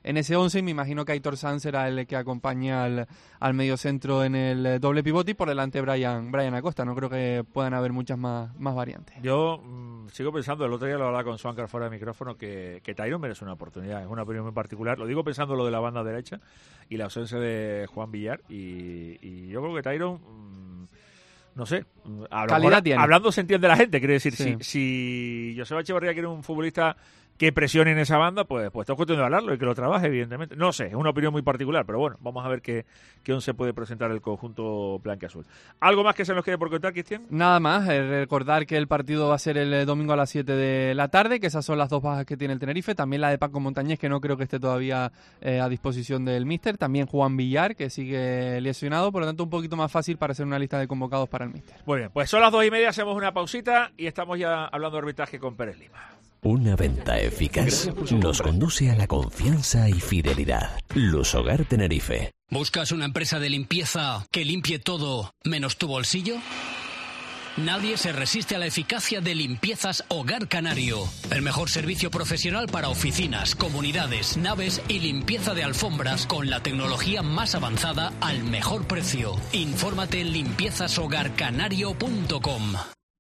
en ese once, y me imagino que Aitor Sanz será el que acompaña al, al mediocentro en el doble pivote, y por delante Brian, Brian Acosta. No creo que puedan haber muchas más, más variantes. Yo mmm, sigo pensando, el otro día lo hablaba con Swankar fuera de micrófono, que, que Tyron merece una oportunidad, es una opinión muy particular. Lo digo pensando lo de la banda derecha y la ausencia de Juan Villar, y, y yo creo que Tyron... Mmm, no sé, calidad tiene. Hablando se entiende la gente, quiere decir, sí. si, si Joseba Echeverría quiere un futbolista que presione en esa banda, pues pues tengo cuestión de hablarlo y que lo trabaje, evidentemente. No sé, es una opinión muy particular, pero bueno, vamos a ver qué, qué once puede presentar el conjunto blanquiazul. ¿Algo más que se nos quede por contar, Cristian? Nada más, eh, recordar que el partido va a ser el eh, domingo a las siete de la tarde, que esas son las dos bajas que tiene el Tenerife, también la de Paco Montañés, que no creo que esté todavía eh, a disposición del míster, también Juan Villar, que sigue lesionado, por lo tanto un poquito más fácil para hacer una lista de convocados para el míster. Muy bien, pues son las dos y media, hacemos una pausita y estamos ya hablando de arbitraje con Pérez Lima. Una venta eficaz nos conduce a la confianza y fidelidad. Lusogar Tenerife. ¿Buscas una empresa de limpieza que limpie todo menos tu bolsillo? Nadie se resiste a la eficacia de Limpiezas Hogar Canario. El mejor servicio profesional para oficinas, comunidades, naves y limpieza de alfombras con la tecnología más avanzada al mejor precio. Infórmate en limpiezas hogar canario punto com.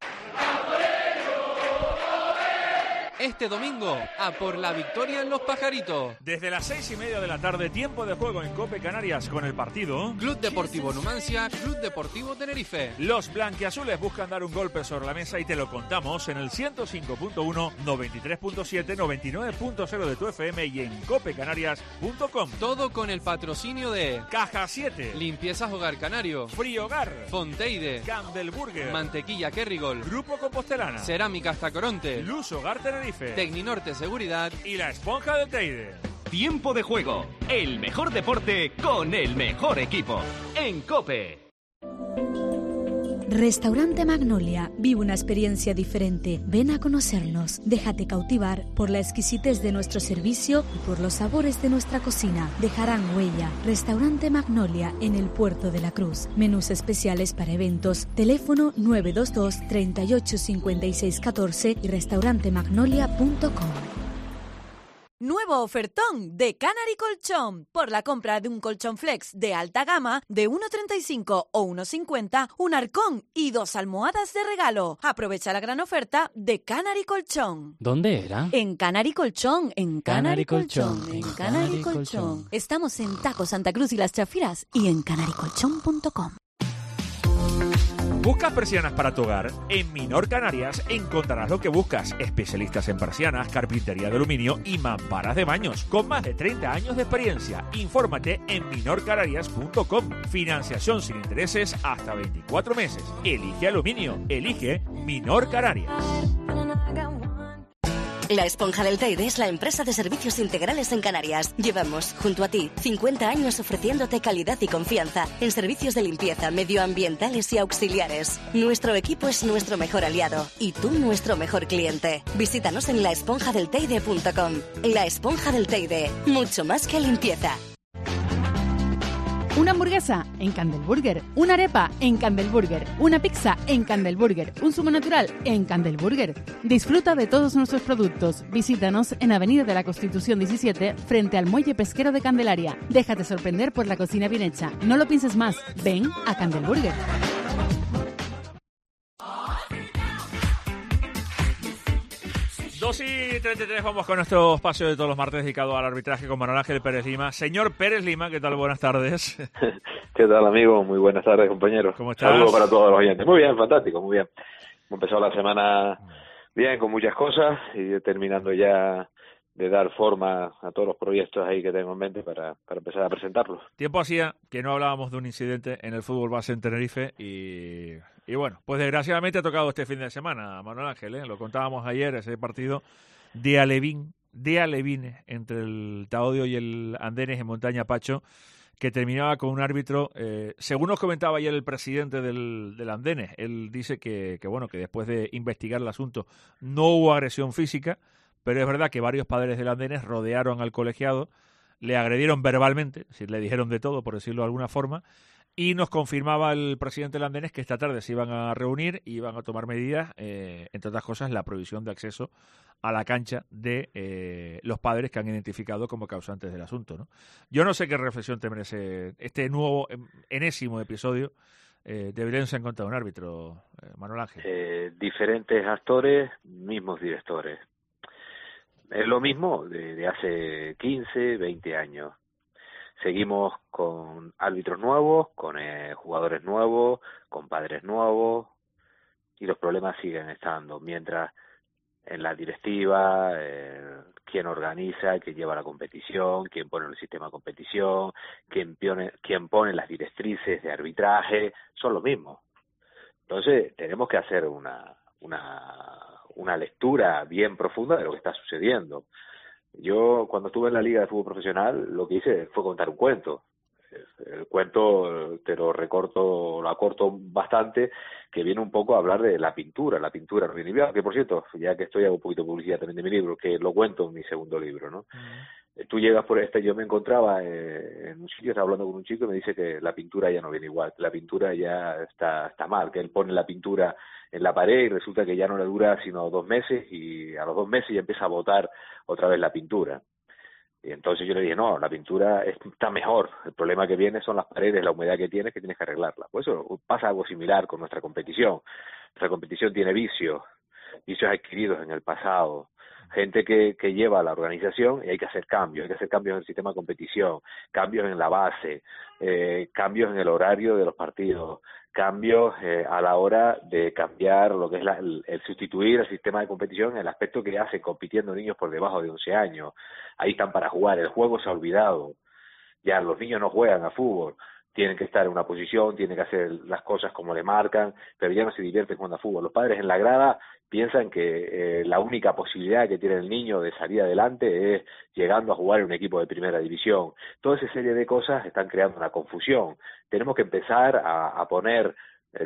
Este domingo, a por la victoria en Los Pajaritos. Desde las seis y media de la tarde, tiempo de juego en COPE Canarias con el partido Club Deportivo Numancia, Club Deportivo Tenerife. Los blanquiazules buscan dar un golpe sobre la mesa y te lo contamos en el ciento cinco punto uno, noventa y tres punto siete, noventa y nueve punto cero de tu F M y en cope canarias punto com. Todo con el patrocinio de Caja siete, Limpiezas Hogar Canario, Friogar, Fonteide, Campbell Burger, Mantequilla Kerrigol, Grupo Compostelana, Cerámicas Tacoronte, Luz Hogar Tenerife, Tecninorte Seguridad y La Esponja del Teide. Tiempo de juego, el mejor deporte con el mejor equipo. En COPE. Restaurante Magnolia. Vive una experiencia diferente. Ven a conocernos. Déjate cautivar por la exquisitez de nuestro servicio y por los sabores de nuestra cocina. Dejarán huella. Restaurante Magnolia en el Puerto de la Cruz. Menús especiales para eventos. Teléfono nueve dos dos, treinta y ocho, cincuenta y seis, catorce y restaurante magnolia punto com. Nuevo ofertón de Canary Colchón. Por la compra de un colchón flex de alta gama de uno treinta y cinco o uno cincuenta, un arcón y dos almohadas de regalo. Aprovecha la gran oferta de Canary Colchón. ¿Dónde era? En Canary Colchón, en Canary, Canary Colchón, Colchón, en en Canary Canary Colchón. Colchón. Estamos en Taco Santa Cruz y Las Chafiras y en canary colchón punto com. ¿Buscas persianas para tu hogar? En Minor Canarias encontrarás lo que buscas. Especialistas en persianas, carpintería de aluminio y mamparas de baños. Con más de treinta años de experiencia. Infórmate en minor canarias punto com. Financiación sin intereses hasta veinticuatro meses. Elige aluminio. Elige Minor Canarias. La Esponja del Teide es la empresa de servicios integrales en Canarias. Llevamos, junto a ti, cincuenta años ofreciéndote calidad y confianza en servicios de limpieza, medioambientales y auxiliares. Nuestro equipo es nuestro mejor aliado y tú nuestro mejor cliente. Visítanos en la esponja del teide punto com. La Esponja del Teide, mucho más que limpieza. Una hamburguesa en Candelburger, una arepa en Candelburger, una pizza en Candelburger, un zumo natural en Candelburger. Disfruta de todos nuestros productos. Visítanos en Avenida de la Constitución diecisiete, frente al Muelle Pesquero de Candelaria. Déjate sorprender por la cocina bien hecha. No lo pienses más. Ven a Candelburger. dos y treinta y tres, vamos con nuestro espacio de todos los martes dedicado al arbitraje con Manuel Ángel Pérez Lima. Señor Pérez Lima, ¿qué tal? Buenas tardes. ¿Qué tal, amigo? Muy buenas tardes, compañeros. ¿Cómo estás? Saludos para todos los oyentes. Muy bien, fantástico, muy bien. Hemos empezado la semana bien, con muchas cosas, y terminando ya de dar forma a todos los proyectos ahí que tengo en mente para, para empezar a presentarlos. Tiempo hacía que no hablábamos de un incidente en el fútbol base en Tenerife y, y bueno, pues desgraciadamente ha tocado este fin de semana, Manuel Ángel, ¿eh? Lo contábamos ayer, ese partido de Alevín, de Alevín entre el Taodio y el Andenes en Montaña Pacho, que terminaba con un árbitro, eh, según nos comentaba ayer el presidente del, del Andenes, él dice que, que bueno, que después de investigar el asunto no hubo agresión física, pero es verdad que varios padres del Andenes rodearon al colegiado, le agredieron verbalmente, es decir, le dijeron de todo, por decirlo de alguna forma, Y nos confirmaba el presidente Landenes que esta tarde se iban a reunir y iban a tomar medidas, eh, entre otras cosas, la prohibición de acceso a la cancha de eh, los padres que han identificado como causantes del asunto, ¿no? Yo no sé qué reflexión te merece este nuevo, enésimo episodio eh, de violencia en contra de un árbitro, eh, Manuel Ángel. Eh, diferentes actores, mismos directores. Es lo mismo de, de hace quince, veinte años. Seguimos con árbitros nuevos, con eh, jugadores nuevos, con padres nuevos, y los problemas siguen estando. Mientras en la directiva, eh, quién organiza, quién lleva la competición, quién pone el sistema de competición, quién pone, quién pone las directrices de arbitraje, son los mismos. Entonces tenemos que hacer una, una, una lectura bien profunda de lo que está sucediendo. Yo, cuando estuve en la Liga de Fútbol Profesional, lo que hice fue contar un cuento. El cuento te lo recorto, lo acorto bastante, que viene un poco a hablar de la pintura, la pintura ordinaria, que por cierto, ya que estoy hago un poquito de publicidad también de mi libro, que lo cuento en mi segundo libro, ¿no? Uh-huh. Tú llegas por este, yo me encontraba eh, en un sitio, estaba hablando con un chico y me dice que la pintura ya no viene igual, que la pintura ya está, está mal, que él pone la pintura en la pared y resulta que ya no le dura sino dos meses y a los dos meses ya empieza a botar otra vez la pintura. Y entonces yo le dije, no, la pintura está mejor, el problema que viene son las paredes, la humedad que tienes, que tienes que arreglarla. Por eso pasa algo similar con nuestra competición. Nuestra competición tiene vicios, vicios adquiridos en el pasado, gente que, que lleva a la organización y hay que hacer cambios, hay que hacer cambios en el sistema de competición, cambios en la base, eh, cambios en el horario de los partidos, cambios eh, a la hora de cambiar lo que es la, el, el sustituir el sistema de competición en el aspecto que hacen compitiendo niños por debajo de once años. Ahí están para jugar, el juego se ha olvidado, ya los niños no juegan a fútbol, tienen que estar en una posición, tienen que hacer las cosas como le marcan, pero ya no se divierten jugando a fútbol. Los padres en la grada piensan que eh, la única posibilidad que tiene el niño de salir adelante es llegando a jugar en un equipo de primera división. Toda esa serie de cosas están creando una confusión. Tenemos que empezar a, a poner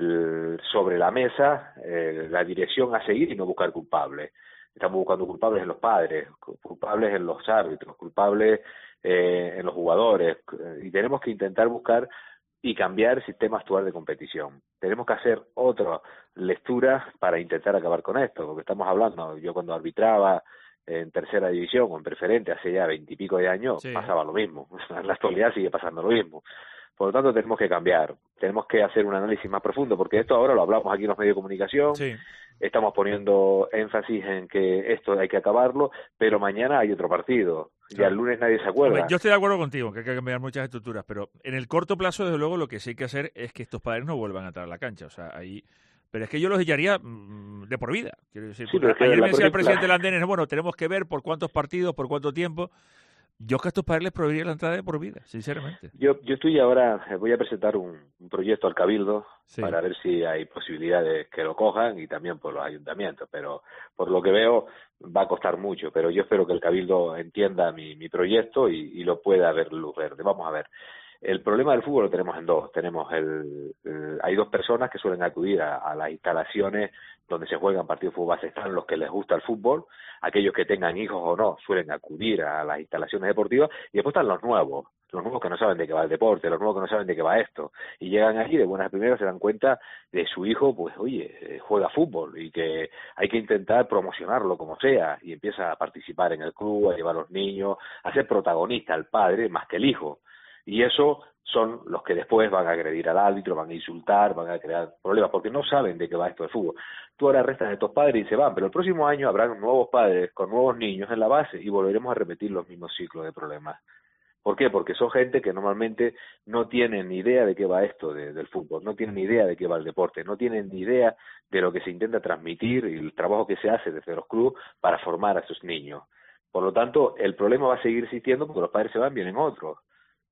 el, sobre la mesa eh, la dirección a seguir y no buscar culpables. Estamos buscando culpables en los padres, culpables en los árbitros, culpables eh, en los jugadores, y tenemos que intentar buscar y cambiar el sistema actual de competición. Tenemos que hacer otra lectura para intentar acabar con esto, porque estamos hablando, yo cuando arbitraba en tercera división o en preferente hace ya veintipico de años, sí, pasaba lo mismo. En la actualidad sigue pasando lo mismo. Por lo tanto, tenemos que cambiar, tenemos que hacer un análisis más profundo, porque esto ahora lo hablamos aquí en los medios de comunicación, sí, estamos poniendo énfasis en que esto hay que acabarlo, pero mañana hay otro partido, claro, ya el lunes nadie se acuerda. Hombre, yo estoy de acuerdo contigo, que hay que cambiar muchas estructuras, pero en el corto plazo, desde luego, lo que sí hay que hacer es que estos padres no vuelvan a entrar a la cancha, o sea, ahí... Pero es que yo los echaría mmm, de por vida, quiero decir, sí, porque ayer me decía el presidente Landenes, bueno, tenemos que ver por cuántos partidos, por cuánto tiempo... Yo que a estos padres les prohibiría la entrada de por vida, sinceramente. Yo yo estoy ahora, voy a presentar un, un proyecto al Cabildo, sí, para ver si hay posibilidades que lo cojan y también por los ayuntamientos, pero por lo que veo va a costar mucho, pero yo espero que el Cabildo entienda mi, mi proyecto y, y lo pueda ver luz verde. Vamos a ver. El problema del fútbol lo tenemos en dos. Tenemos el, el hay dos personas que suelen acudir a, a las instalaciones donde se juegan partidos de fútbol base. Están los que les gusta el fútbol, aquellos que tengan hijos o no suelen acudir a las instalaciones deportivas, y después están los nuevos, los nuevos que no saben de qué va el deporte, los nuevos que no saben de qué va esto, y llegan allí de buenas primeras se dan cuenta de su hijo, pues oye, juega fútbol y que hay que intentar promocionarlo como sea, y empieza a participar en el club, a llevar a los niños, a ser protagonista el padre más que el hijo. Y eso son los que después van a agredir al árbitro, van a insultar, van a crear problemas, porque no saben de qué va esto del fútbol. Tú ahora restas a estos padres y se van, pero el próximo año habrán nuevos padres con nuevos niños en la base y volveremos a repetir los mismos ciclos de problemas. ¿Por qué? Porque son gente que normalmente no tienen ni idea de qué va esto de, del fútbol, no tienen ni idea de qué va el deporte, no tienen ni idea de lo que se intenta transmitir y el trabajo que se hace desde los clubes para formar a esos niños. Por lo tanto, el problema va a seguir existiendo porque los padres se van, vienen otros,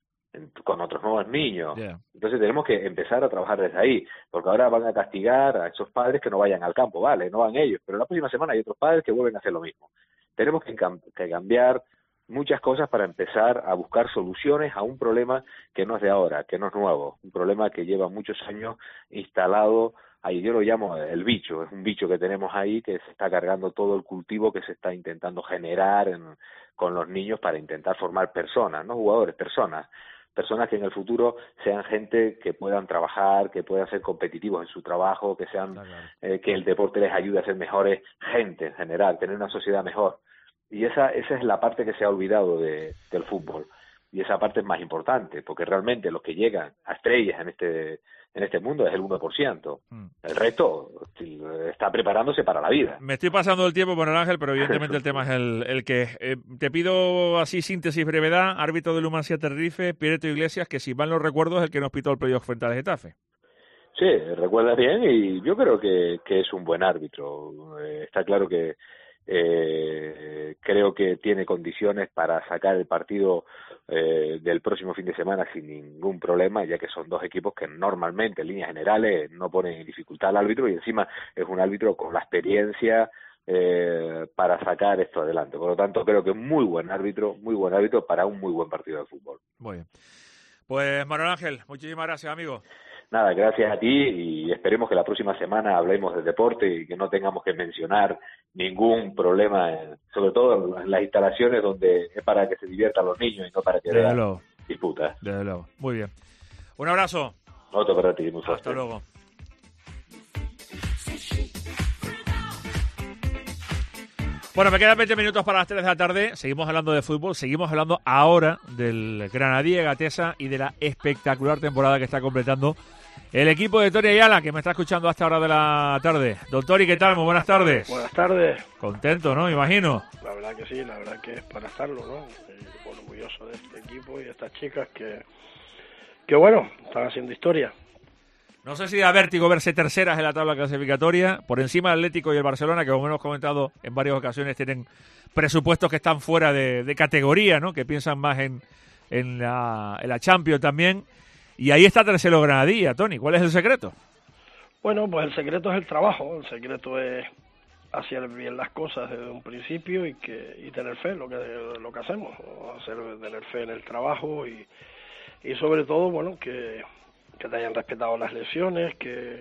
con otros nuevos niños. Yeah. Entonces tenemos que empezar a trabajar desde ahí, porque ahora van a castigar a esos padres que no vayan al campo, vale, no van ellos, pero la próxima semana hay otros padres que vuelven a hacer lo mismo. Tenemos que, que cambiar muchas cosas para empezar a buscar soluciones a un problema que no es de ahora, que no es nuevo, un problema que lleva muchos años instalado ahí. Yo lo llamo el bicho, es un bicho que tenemos ahí que se está cargando todo el cultivo que se está intentando generar en, con los niños para intentar formar personas, no jugadores, personas. personas que en el futuro sean gente que puedan trabajar, que puedan ser competitivos en su trabajo, que sean eh, que el deporte les ayude a ser mejores gente en general, tener una sociedad mejor. Y esa esa es la parte que se ha olvidado de, del fútbol. Y esa parte es más importante, porque realmente los que llegan a estrellas en este en este mundo es el uno por ciento. Mm. El resto está preparándose para la vida. Me estoy pasando el tiempo, Manuel Ángel, pero evidentemente el tema es el, el que... Eh, te pido así síntesis, brevedad. Árbitro de Numancia Tenerife, Pireto Iglesias, que si mal no recuerdo es el que nos pitó el playoff frente al Getafe. Sí, recuerda bien y yo creo que, que es un buen árbitro. Eh, está claro que eh, creo que tiene condiciones para sacar el partido eh, del próximo fin de semana sin ningún problema, ya que son dos equipos que normalmente en líneas generales no ponen en dificultad al árbitro y encima es un árbitro con la experiencia eh, para sacar esto adelante. Por lo tanto, creo que es muy buen árbitro, muy buen árbitro para un muy buen partido de fútbol. Muy bien. Pues Manuel Ángel, muchísimas gracias, amigo. Nada, gracias a ti y esperemos que la próxima semana hablemos de deporte y que no tengamos que mencionar ningún problema, sobre todo en las instalaciones donde es para que se diviertan los niños y no para que vean disputas. Desde luego. Muy bien. Un abrazo. Otro para ti, muy fuerte. Hasta luego. Bueno, me quedan veinte minutos para las tres de la tarde. Seguimos hablando de fútbol. Seguimos hablando ahora del Granadilla Gatesa y de la espectacular temporada que está completando el equipo de Tony Ayala, que me está escuchando hasta ahora de la tarde. Don Tori, ¿qué tal? Muy buenas tardes. Buenas tardes. Contento, ¿no? Me imagino. La verdad que sí, la verdad que es para estarlo, ¿no? Y orgulloso de este equipo y de estas chicas que, que bueno, están haciendo historia. No sé si da vértigo verse terceras en la tabla clasificatoria, por encima del Atlético y el Barcelona, que como hemos comentado en varias ocasiones, tienen presupuestos que están fuera de, de categoría, ¿no? Que piensan más en, en, la, en la Champions también. Y ahí está tercero Granadilla, Tony. ¿Cuál es el secreto? Bueno, pues el secreto es el trabajo. El secreto es hacer bien las cosas desde un principio y que y tener fe en lo que, lo que hacemos. Hacer, tener fe en el trabajo y, y sobre todo, bueno, que... que te hayan respetado las lesiones, que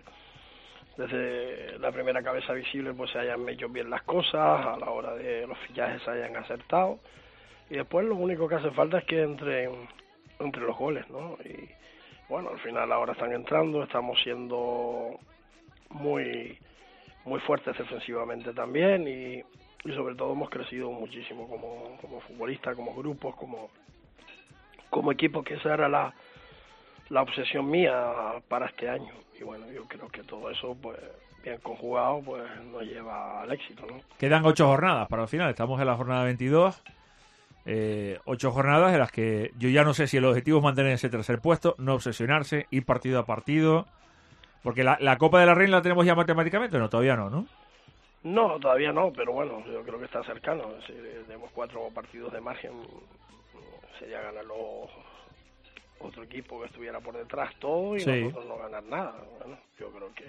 desde la primera cabeza visible pues se hayan hecho bien las cosas, a la hora de los fichajes se hayan acertado, y después lo único que hace falta es que entren entre los goles, ¿no? Y bueno, al final ahora están entrando, estamos siendo muy muy fuertes defensivamente también, y, y sobre todo hemos crecido muchísimo como, como futbolistas, como grupos, como, como equipos, que esa era la la obsesión mía para este año. Y bueno, yo creo que todo eso, pues bien conjugado, pues nos lleva al éxito, ¿no? Quedan ocho jornadas para el final. Estamos en la jornada veintidós. Eh, ocho jornadas en las que yo ya no sé si el objetivo es mantener ese tercer puesto, no obsesionarse, ir partido a partido. Porque la, la Copa de la Reina la tenemos ya matemáticamente, no, todavía no, ¿no? No, todavía no, pero bueno, yo creo que está cercano. Si tenemos cuatro partidos de margen, sería ganar los... otro equipo que estuviera por detrás todo y sí. Nosotros no ganar nada. Bueno, yo creo que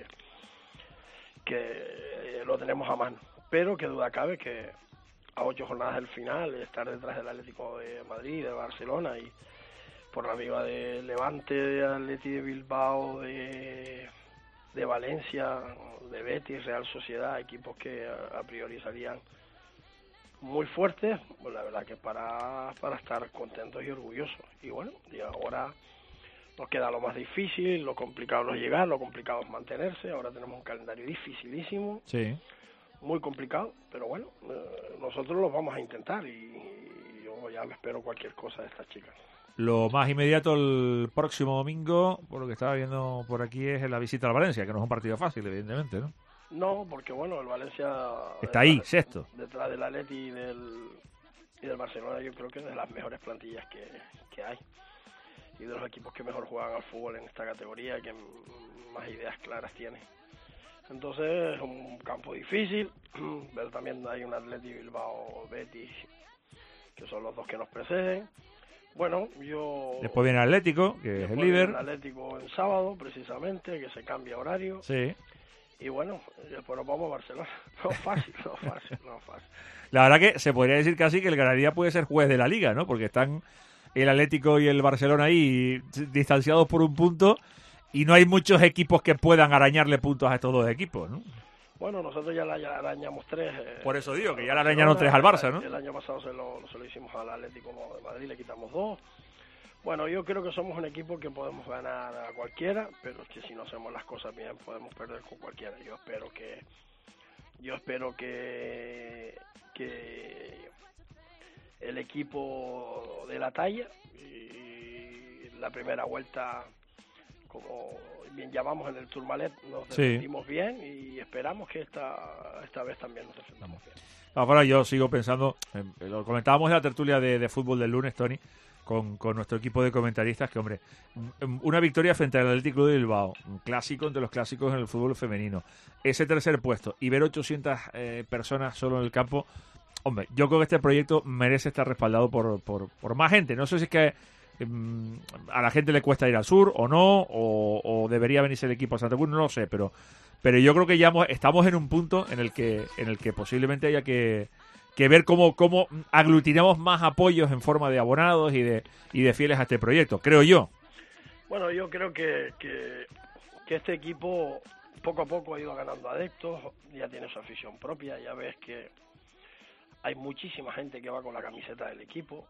que lo tenemos a mano, pero que duda cabe que a ocho jornadas del final estar detrás del Atlético de Madrid, de Barcelona y por arriba de Levante, de Atleti de Bilbao, de, de Valencia, de Betis, Real Sociedad, equipos que a, a priori salían muy fuertes, pues la verdad que para, para estar contentos y orgullosos. Y bueno, y ahora nos queda lo más difícil, lo complicado no es llegar, lo complicado es mantenerse. Ahora tenemos un calendario dificilísimo, sí, muy complicado, pero bueno, eh, nosotros lo vamos a intentar y, y yo ya me espero cualquier cosa de estas chicas. Lo más inmediato el próximo domingo, por lo que estaba viendo por aquí, es la visita al Valencia, que no es un partido fácil, evidentemente, ¿no? No, porque bueno, el Valencia está ahí, sexto. Detrás del Atleti y del, y del Barcelona, yo creo que es de las mejores plantillas que, que hay. Y de los equipos que mejor juegan al fútbol en esta categoría, que más ideas claras tiene. Entonces es un campo difícil, pero también hay un Atleti Bilbao Betis, que son los dos que nos preceden. Bueno, yo... Después viene el Atlético, que es el líder. El Atlético en sábado, precisamente, que se cambia horario. Sí. Y bueno, después nos vamos a Barcelona. No fácil, no fácil, no fácil. La verdad que se podría decir casi que el Granadilla puede ser juez de la Liga, ¿no? Porque están el Atlético y el Barcelona ahí distanciados por un punto y no hay muchos equipos que puedan arañarle puntos a estos dos equipos, ¿no? Bueno, nosotros ya le arañamos tres. Eh, por eso digo, que ya le arañaron tres al Barça, ¿no? El año pasado se lo, se lo hicimos al Atlético de Madrid, le quitamos dos. Bueno, yo creo que somos un equipo que podemos ganar a cualquiera, pero que si no hacemos las cosas bien podemos perder con cualquiera. Yo espero que yo espero que que el equipo de la talla, y la primera vuelta, como bien llamamos en el Tourmalet, nos defendimos sí. bien, y esperamos que esta esta vez también nos defendamos bien. Ahora yo sigo pensando, eh, lo comentábamos en la tertulia de, de fútbol del lunes, Tony, con, con nuestro equipo de comentaristas, que hombre, una victoria frente al Athletic Club de Bilbao, un clásico entre los clásicos en el fútbol femenino, ese tercer puesto y ver ochocientas eh, personas solo en el campo, hombre, yo creo que este proyecto merece estar respaldado por, por, por más gente. No sé si es que eh, a la gente le cuesta ir al sur o no, o, o debería venirse el equipo a Santa Cruz, no lo sé, pero pero yo creo que ya hemos, estamos en un punto en el que en el que posiblemente haya que que ver cómo, cómo aglutinamos más apoyos en forma de abonados y de y de fieles a este proyecto, creo yo. Bueno, yo creo que, que, que este equipo poco a poco ha ido ganando adeptos, ya tiene su afición propia, ya ves que hay muchísima gente que va con la camiseta del equipo.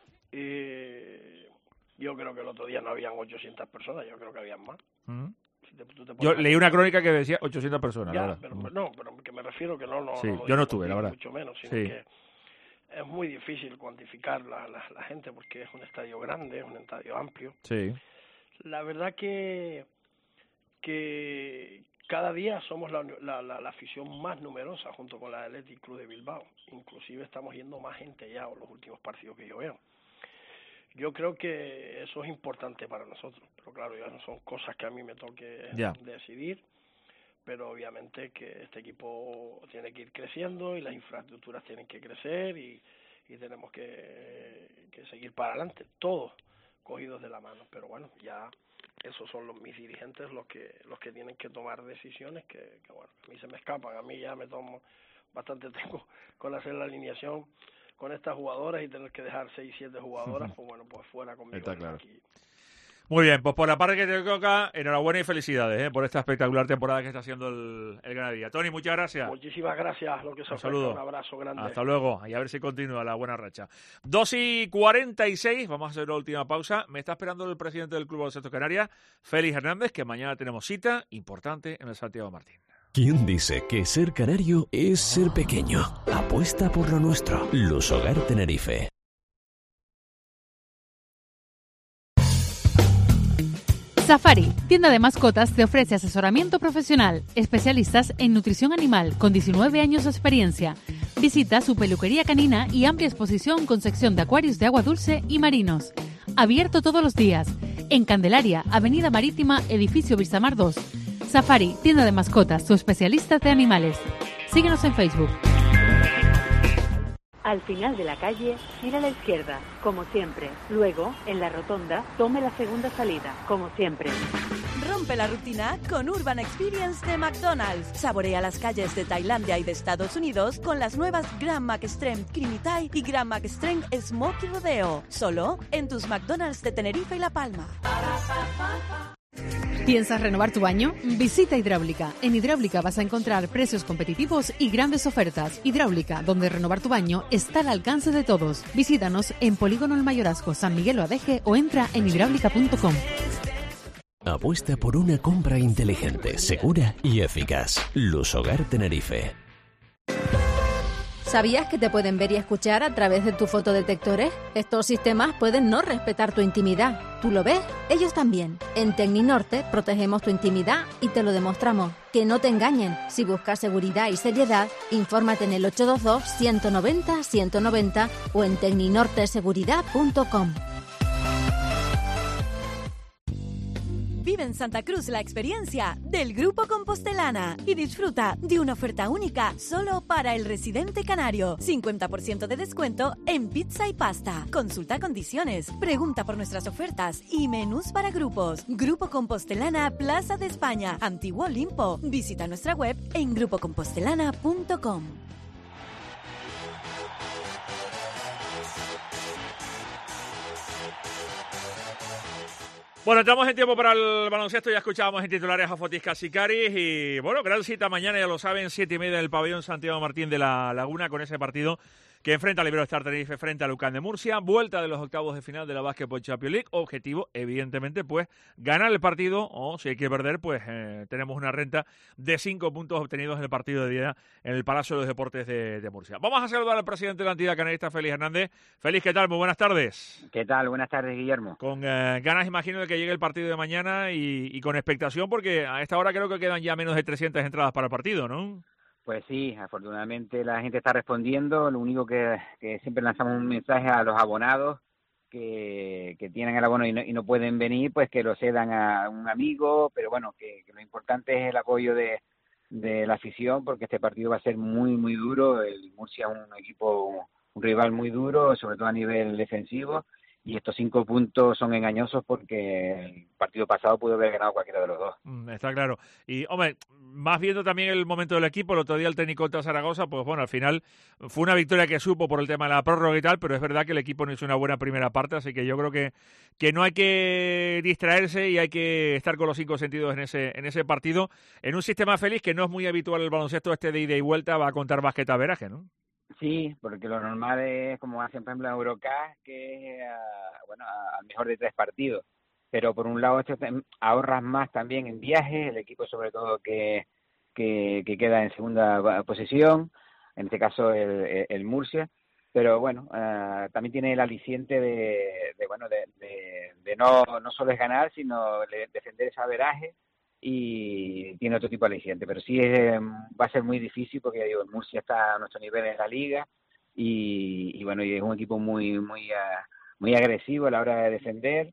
Eh, yo creo que el otro día no habían ochocientas personas, yo creo que habían más. Uh-huh. Si te, tú te yo leí una crónica que decía ochocientas personas, ya, la verdad. Pero, no, pero que me refiero que no, no, sí, no yo no estuve, la verdad. Mucho menos, sino sí. que es muy difícil cuantificar la, la, la gente porque es un estadio grande, es un estadio amplio. Sí. La verdad que que cada día somos la, la, la, la afición más numerosa junto con la Athletic Club de Bilbao. Inclusive estamos yendo más gente ya en los últimos partidos que yo veo. Yo creo que eso es importante para nosotros, pero claro, ya no son cosas que a mí me toque yeah. decidir, pero obviamente que este equipo tiene que ir creciendo y las infraestructuras tienen que crecer y, y tenemos que, que seguir para adelante, todos cogidos de la mano, pero bueno, ya esos son los mis dirigentes los que los que tienen que tomar decisiones que, que bueno, a mí se me escapan, a mí ya me tomo bastante tengo con hacer la alineación con estas jugadoras y tener que dejar seis, siete jugadoras, uh-huh. pues bueno, pues fuera conmigo. Está claro. Aquí. Muy bien, pues por la parte que te toca, enhorabuena y felicidades ¿eh? por esta espectacular temporada que está haciendo el, el Granadilla. Tony, muchas gracias. Muchísimas gracias, lo que se un saludo. Un abrazo grande. Hasta luego, y a ver si continúa la buena racha. dos y cuarenta y seis, vamos a hacer la última pausa. Me está esperando el presidente del Club Baloncesto Canarias, Félix Hernández, que mañana tenemos cita importante en el Santiago Martín. ¿Quién dice que ser canario es ser pequeño? Apuesta por lo nuestro. Lusogar Tenerife. Safari, tienda de mascotas, te ofrece asesoramiento profesional, especialistas en nutrición animal con diecinueve años de experiencia. Visita su peluquería canina y amplia exposición con sección de acuarios de agua dulce y marinos. Abierto todos los días. En Candelaria, Avenida Marítima, Edificio Vistamar dos. Safari, tienda de mascotas, tu especialista de animales. Síguenos en Facebook. Al final de la calle, gira a la izquierda, como siempre. Luego, en la rotonda, tome la segunda salida, como siempre. Rompe la rutina con Urban Experience de McDonald's. Saborea las calles de Tailandia y de Estados Unidos con las nuevas Grand McExtreme Creamy Thai y Grand McExtreme Smoky Rodeo. Solo en tus McDonald's de Tenerife y La Palma. ¿Piensas renovar tu baño? Visita Hidráulica. En Hidráulica vas a encontrar precios competitivos y grandes ofertas. Hidráulica, donde renovar tu baño está al alcance de todos. Visítanos en Polígono El Mayorazgo, San Miguel o Adeje o entra en hidráulica punto com. Apuesta por una compra inteligente, segura y eficaz. Lusogar Tenerife. ¿Sabías que te pueden ver y escuchar a través de tus fotodetectores? Estos sistemas pueden no respetar tu intimidad. ¿Tú lo ves? Ellos también. En Tecninorte protegemos tu intimidad y te lo demostramos. Que no te engañen. Si buscas seguridad y seriedad, infórmate en el ocho dos dos, ciento noventa, ciento noventa o en tecninorteseguridad punto com. Vive en Santa Cruz la experiencia del Grupo Compostelana y disfruta de una oferta única solo para el residente canario. cincuenta por ciento de descuento en pizza y pasta. Consulta condiciones, pregunta por nuestras ofertas y menús para grupos. Grupo Compostelana, Plaza de España, Antiguo Olimpo. Visita nuestra web en grupo compostelana punto com. Bueno, entramos en tiempo para el baloncesto, ya escuchábamos en titulares a Fotis Casicaris y bueno, gran cita mañana, ya lo saben, siete y media en el pabellón Santiago Martín de la Laguna con ese partido que enfrenta al Iberostar Tenerife frente a Lucán de Murcia, vuelta de los octavos de final de la Basketball Champions League, objetivo, evidentemente, pues ganar el partido, o si hay que perder, pues eh, tenemos una renta de cinco puntos obtenidos en el partido de día en el Palacio de los Deportes de, de Murcia. Vamos a saludar al presidente de la entidad canarista, Félix Hernández. Félix, ¿qué tal? Muy buenas tardes. ¿Qué tal? Buenas tardes, Guillermo. Con eh, ganas, imagino, de que llegue el partido de mañana y, y con expectación, porque a esta hora creo que quedan ya menos de trescientas entradas para el partido, ¿no? Pues sí, afortunadamente la gente está respondiendo. Lo único que, que siempre lanzamos un mensaje a los abonados que, que tienen el abono y no, y no pueden venir, pues que lo cedan a un amigo, pero bueno, que, que lo importante es el apoyo de, de la afición, porque este partido va a ser muy, muy duro. El Murcia es un equipo, un rival muy duro, sobre todo a nivel defensivo, y estos cinco puntos son engañosos porque el partido pasado pudo haber ganado cualquiera de los dos. Mm, está claro. Y, hombre, más viendo también el momento del equipo, el otro día el técnico contra Zaragoza, pues bueno, al final fue una victoria que supo por el tema de la prórroga y tal, pero es verdad que el equipo no hizo una buena primera parte, así que yo creo que, que no hay que distraerse y hay que estar con los cinco sentidos en ese en ese partido, en un sistema feliz que no es muy habitual el baloncesto este de ida y vuelta, va a contar basquetaveraje, ¿no? Sí, porque lo normal es, como hacen por ejemplo en Eurocup, que es uh, bueno, al mejor de tres partidos. Pero por un lado esto te ahorras más también en viajes, el equipo sobre todo que, que, que queda en segunda posición, en este caso el, el Murcia. Pero bueno, uh, también tiene el aliciente de, de bueno de, de, de no, no solo es ganar, sino de defender ese averaje, y tiene otro tipo de aliciente, pero sí es, va a ser muy difícil porque ya digo, el Murcia está a nuestro nivel en la liga y, y bueno, y es un equipo muy muy uh, muy agresivo a la hora de defender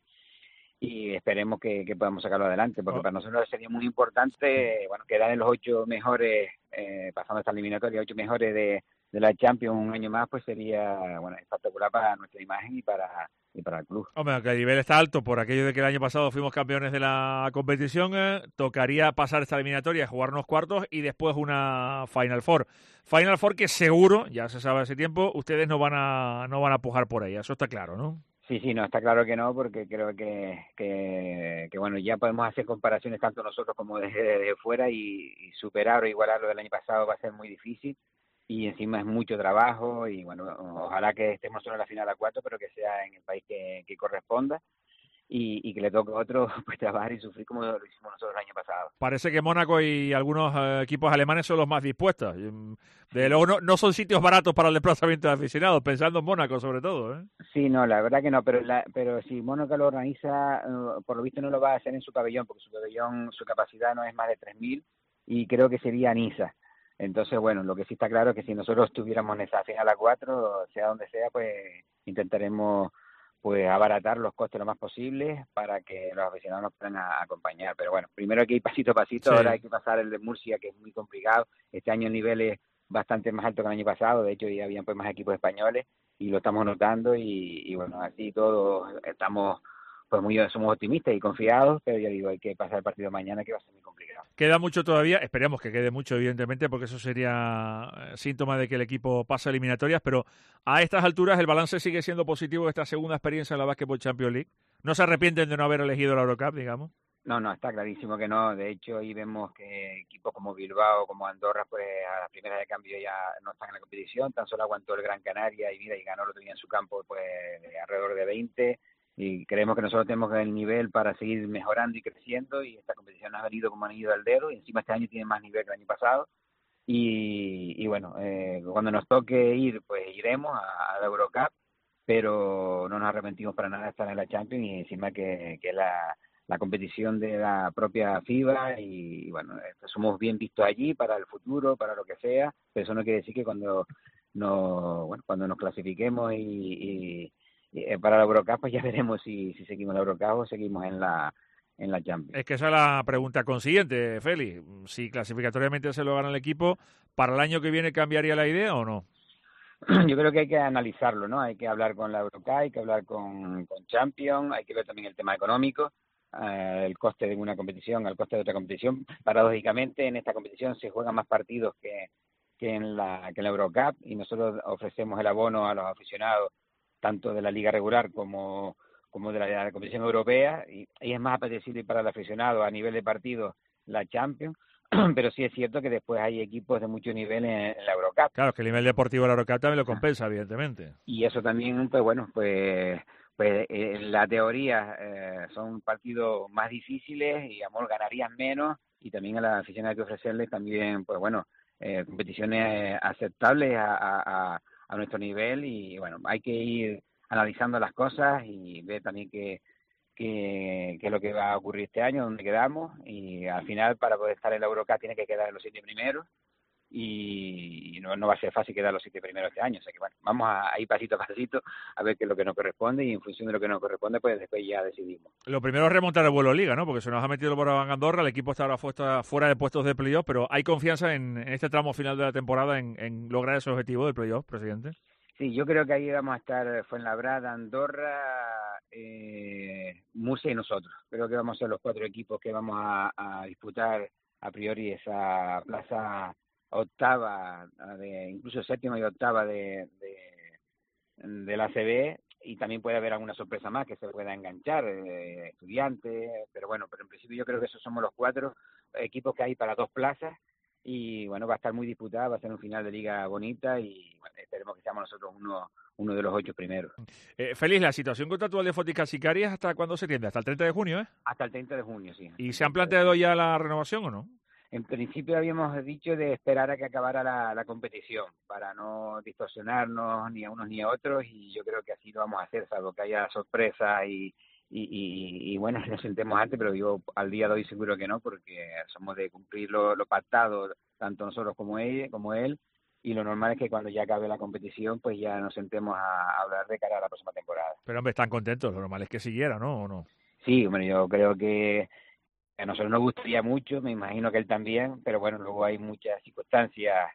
y esperemos que, que podamos sacarlo adelante, porque oh. para nosotros sería muy importante bueno quedar en los ocho mejores, eh, pasando esta eliminatoria, ocho mejores de, de la Champions un año más, pues sería bueno espectacular para nuestra imagen y para y para el club. Hombre, que el nivel está alto por aquello de que el año pasado fuimos campeones de la competición, eh, tocaría pasar esta eliminatoria, jugarnos cuartos y después una Final Four. Final Four que seguro, ya se sabe hace tiempo, ustedes no van a no van a pujar por ahí, eso está claro, ¿no? Sí, sí, no, está claro que no, porque creo que, que, que bueno, ya podemos hacer comparaciones tanto nosotros como desde, desde fuera y, y superar o igualar lo del año pasado va a ser muy difícil. Y encima es mucho trabajo y bueno, ojalá que estemos solo en la final a cuatro, pero que sea en el país que, que corresponda y, y que le toque a otro pues trabajar y sufrir como lo hicimos nosotros el año pasado. Parece que Mónaco y algunos eh, equipos alemanes son los más dispuestos. De luego no, no son sitios baratos para el desplazamiento de aficionados, pensando en Mónaco sobre todo, ¿eh? Sí, no, la verdad que no, pero la, pero si Mónaco lo organiza, uh, por lo visto no lo va a hacer en su pabellón, porque su pabellón, su capacidad no es más de tres mil y creo que sería Niza. Entonces, bueno, lo que sí está claro es que si nosotros estuviéramos en esa final a cuatro, sea donde sea, pues intentaremos pues abaratar los costes lo más posible para que los aficionados nos puedan a, acompañar. Pero bueno, primero hay que ir pasito a pasito, sí. Ahora hay que pasar el de Murcia, que es muy complicado. Este año el nivel es bastante más alto que el año pasado, de hecho ya habían pues más equipos españoles y lo estamos notando y, y bueno, así todos estamos pues muy somos optimistas y confiados, pero ya digo, hay que pasar el partido mañana que va a ser muy complicado. Queda mucho todavía, esperemos que quede mucho evidentemente, porque eso sería síntoma de que el equipo pasa eliminatorias, pero a estas alturas el balance sigue siendo positivo de esta segunda experiencia en la Basketball Champions League. ¿No se arrepienten de no haber elegido la Eurocup, digamos? No, no, está clarísimo que no. De hecho, ahí vemos que equipos como Bilbao, como Andorra, pues a las primeras de cambio ya no están en la competición. Tan solo aguantó el Gran Canaria y mira, y ganó el otro día en su campo pues de alrededor de veinte. Y creemos que nosotros tenemos el nivel para seguir mejorando y creciendo, y esta competición ha venido como anillo al dedo, y encima este año tiene más nivel que el año pasado. Y, y bueno, eh, cuando nos toque ir, pues iremos a, a la Eurocup, pero no nos arrepentimos para nada de estar en la Champions, y encima que, que la, la competición de la propia FIBA, y, y bueno, somos bien vistos allí para el futuro, para lo que sea, pero eso no quiere decir que cuando nos, bueno, cuando nos clasifiquemos y, y para la Eurocup, pues ya veremos si, si seguimos en la Eurocup o seguimos en la en la Champions. Es que esa es la pregunta consiguiente, Félix. Si clasificatoriamente se lo gana el equipo, ¿para el año que viene cambiaría la idea o no? Yo creo que hay que analizarlo, ¿no? Hay que hablar con la Eurocup, hay que hablar con, con Champions, hay que ver también el tema económico, eh, el coste de una competición al coste de otra competición. Paradójicamente, en esta competición se juegan más partidos que, que, en la, que en la Eurocup, y nosotros ofrecemos el abono a los aficionados tanto de la liga regular como, como de la, de la competición europea, y, y es más apetecible para el aficionado a nivel de partido la Champions, pero sí es cierto que después hay equipos de mucho nivel en, en la Eurocup. Claro, que el nivel deportivo de la Eurocup también lo compensa, evidentemente. Y eso también, pues bueno, pues pues en la teoría eh, son partidos más difíciles y Amor ganarían menos, y también a la afición hay que ofrecerles también, pues bueno, eh, competiciones aceptables a, a, a nuestro nivel, y bueno, hay que ir analizando las cosas y ver también qué qué qué es lo que va a ocurrir este año, dónde quedamos, y al final para poder estar en la Eurocup tiene que quedar en los siete primeros, y no, no va a ser fácil quedar los siete primeros este año, o sea que bueno, vamos a, a ir pasito a pasito a ver qué es lo que nos corresponde, y en función de lo que nos corresponde pues después ya decidimos. Lo primero es remontar el vuelo Liga, ¿no? Porque se nos ha metido el Boraván Andorra, el equipo está ahora fuera, fuera de puestos de playoff, pero ¿hay confianza en, en este tramo final de la temporada en, en lograr ese objetivo del playoff, presidente? Sí, yo creo que ahí vamos a estar Fuenlabrada, Andorra, eh, Murcia y nosotros. Creo que vamos a ser los cuatro equipos que vamos a, a disputar a priori esa plaza octava, de, incluso séptima y octava de, de, de la A C B, y también puede haber alguna sorpresa más que se pueda enganchar, eh, estudiantes, pero bueno, pero en principio yo creo que esos somos los cuatro equipos que hay para dos plazas, y bueno, va a estar muy disputada, va a ser un final de liga bonita, y bueno, esperemos que seamos nosotros uno, uno de los ocho primeros. Eh, Félix, la situación contractual de Fotis Sicarias, ¿hasta cuándo se tiende? ¿Hasta el treinta de junio, eh? Hasta el treinta de junio, sí. ¿Y se han planteado ya la renovación o no? En principio habíamos dicho de esperar a que acabara la, la competición para no distorsionarnos ni a unos ni a otros, y yo creo que así lo vamos a hacer, salvo que haya sorpresa y, y, y, y bueno, nos sentemos antes, pero yo al día de hoy seguro que no, porque somos de cumplir lo, lo pactado, tanto nosotros como él, como él, y lo normal es que cuando ya acabe la competición pues ya nos sentemos a hablar de cara a la próxima temporada. Pero hombre, están contentos, lo normal es que siguiera, ¿no? ¿O no? Sí, bueno, yo creo que a nosotros nos gustaría mucho, me imagino que él también, pero bueno, luego hay muchas circunstancias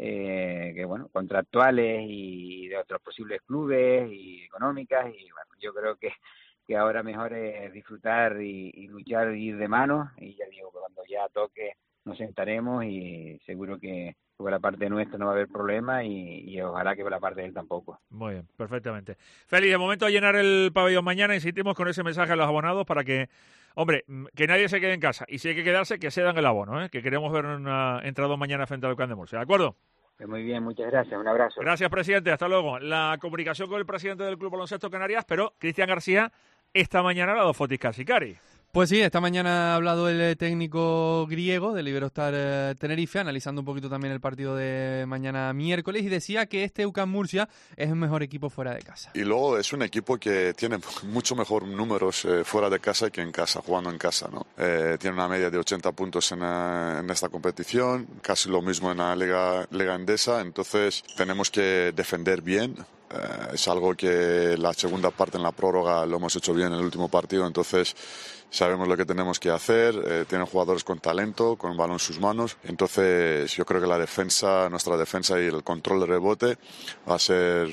eh, que bueno, contractuales y de otros posibles clubes y económicas, y bueno, yo creo que, que ahora mejor es disfrutar y, y luchar y ir de mano, y ya digo, cuando ya toque nos sentaremos, y seguro que por la parte nuestra no va a haber problema, y, y ojalá que por la parte de él tampoco. Muy bien, perfectamente. Félix, de momento a llenar el pabellón mañana, insistimos con ese mensaje a los abonados para que, hombre, que nadie se quede en casa, y si hay que quedarse, que se dan el abono, ¿eh? Que queremos ver una entrada mañana frente al Camp de Murcia, ¿de acuerdo? Muy bien, muchas gracias, un abrazo. Gracias, presidente, hasta luego. La comunicación con el presidente del Club Baloncesto Canarias, pero Cristian García esta mañana la do Fotis Sicarias. Pues sí, esta mañana ha hablado el técnico griego del Iberostar eh, Tenerife, analizando un poquito también el partido de mañana miércoles, y decía que este U C A M Murcia es el mejor equipo fuera de casa. Y luego es un equipo que tiene mucho mejor números eh, fuera de casa que en casa, jugando en casa, ¿no? Eh, tiene una media de ochenta puntos en, uh, en esta competición, casi lo mismo en la Liga, Liga Endesa, entonces tenemos que defender bien. Eh, es algo que la segunda parte en la prórroga lo hemos hecho bien en el último partido, entonces sabemos lo que tenemos que hacer, eh, tienen jugadores con talento, con el balón en sus manos, entonces yo creo que la defensa, nuestra defensa y el control de rebote va a ser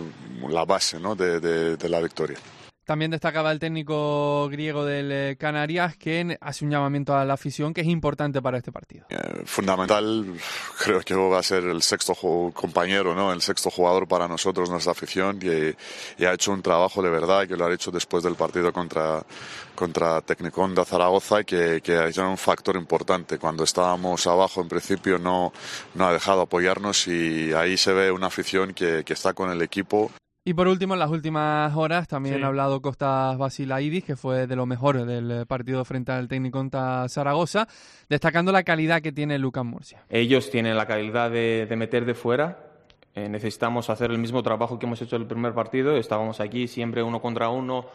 la base, ¿no? de, de, de la victoria. También destacaba el técnico griego del Canarias que hace un llamamiento a la afición que es importante para este partido. Eh, fundamental, creo que va a ser el sexto compañero, ¿no? El sexto jugador para nosotros, nuestra afición, y, y ha hecho un trabajo de verdad, que lo ha hecho después del partido contra, contra Tecnicón de Zaragoza, y que, que ha sido un factor importante. Cuando estábamos abajo, en principio, no, no ha dejado apoyarnos, y ahí se ve una afición que, que está con el equipo. Y por último, en las últimas horas también sí. ha hablado Costas Basilaidis, que fue de lo mejor del partido frente al Tecnicón de Zaragoza, destacando la calidad que tiene el U C A M Murcia. Ellos tienen la calidad de, de meter de fuera. Eh, necesitamos hacer el mismo trabajo que hemos hecho en el primer partido. Estábamos aquí siempre uno contra uno,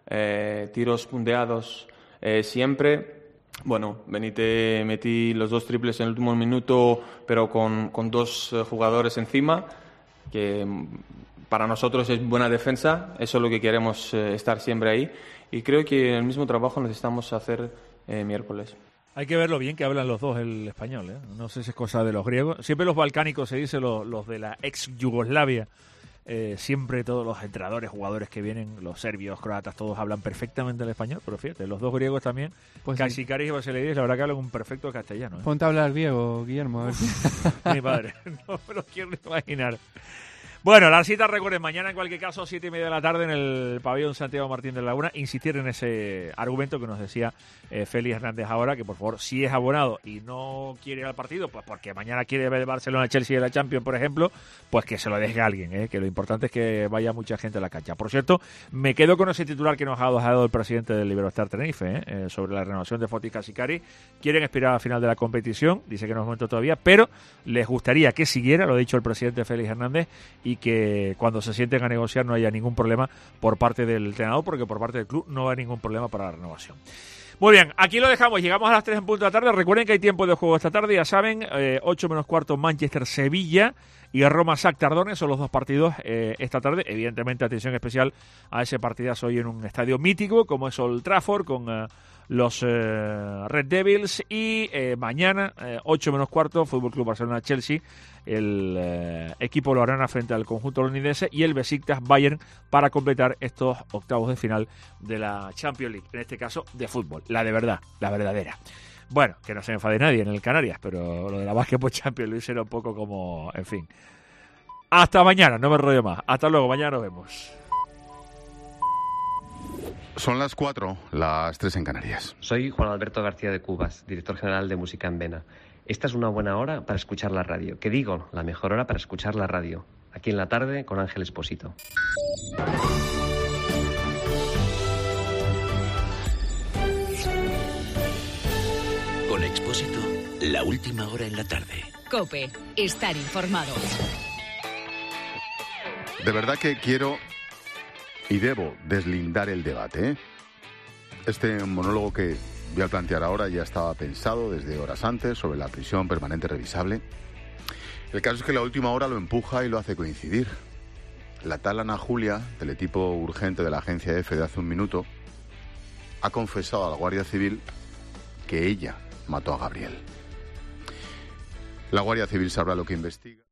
eh, tiros punteados eh, siempre. Bueno, Benite metí los dos triples en el último minuto, pero con, con dos eh, jugadores encima, que para nosotros es buena defensa. Eso es lo que queremos, eh, estar siempre ahí. Y creo que el mismo trabajo necesitamos hacer eh, miércoles. Hay que ver lo bien que hablan los dos el español, ¿eh? No sé si es cosa de los griegos. Siempre los balcánicos, se dice, los, los de la ex Yugoslavia. Eh, siempre todos los entrenadores, jugadores que vienen, los serbios, croatas, todos hablan perfectamente el español. Pero fíjate, los dos griegos también, pues Sicarias sí. y Basilaidis, la verdad que hablan un perfecto castellano, ¿eh? Ponte a hablar griego, Guillermo. A ver. Mi padre, no me lo quiero imaginar. Bueno, la cita, recuerden, mañana en cualquier caso, siete y media de la tarde en el pabellón Santiago Martín de la Laguna. Insistir en ese argumento que nos decía eh, Félix Hernández ahora, que por favor, si es abonado y no quiere ir al partido, pues porque mañana quiere ver Barcelona-Chelsea de la Champions, por ejemplo, pues que se lo deje a alguien, eh, que lo importante es que vaya mucha gente a la cancha. Por cierto, me quedo con ese titular que nos ha dado el presidente del Iberostar Tenerife, eh, eh, sobre la renovación de Fotis Casicari. Quieren esperar al final de la competición, dice que no es momento todavía, pero les gustaría que siguiera, lo ha dicho el presidente Félix Hernández, y que cuando se sienten a negociar no haya ningún problema por parte del entrenador, porque por parte del club no hay ningún problema para la renovación. Muy bien, aquí lo dejamos, llegamos a las tres en punto de la tarde. Recuerden que hay tiempo de juego esta tarde, ya saben, eh, ocho menos cuarto Manchester-Sevilla y Roma-Shakhtar-Donetsk son los dos partidos eh, esta tarde. Evidentemente, atención especial a ese partidazo hoy en un estadio mítico como es Old Trafford, con eh, los eh, Red Devils, y eh, mañana, eh, ocho menos cuarto, Fútbol Club Barcelona-Chelsea, el eh, equipo lo hará frente al conjunto londinense, y el Besiktas-Bayern para completar estos octavos de final de la Champions League, en este caso de fútbol, la de verdad, la verdadera. Bueno, que no se enfade nadie en el Canarias, pero lo de la Basketball Champions League era un poco como, en fin. Hasta mañana, no me enrollo más. Hasta luego, mañana nos vemos. Son las cuatro, las tres en Canarias. Soy Juan Alberto García de Cubas, director general de Música en Vena. Esta es una buena hora para escuchar la radio. ¿Qué digo? La mejor hora para escuchar la radio. Aquí en la tarde con Ángel Esposito. Con Expósito, la última hora en la tarde. COPE, estar informado. De verdad que quiero y debo deslindar el debate, ¿eh? Este monólogo que voy a plantear ahora ya estaba pensado desde horas antes sobre la prisión permanente revisable. El caso es que la última hora lo empuja y lo hace coincidir. La tal Ana Julia, teletipo urgente de la agencia F de hace un minuto, ha confesado a la Guardia Civil que ella mató a Gabriel. La Guardia Civil sabrá lo que investiga.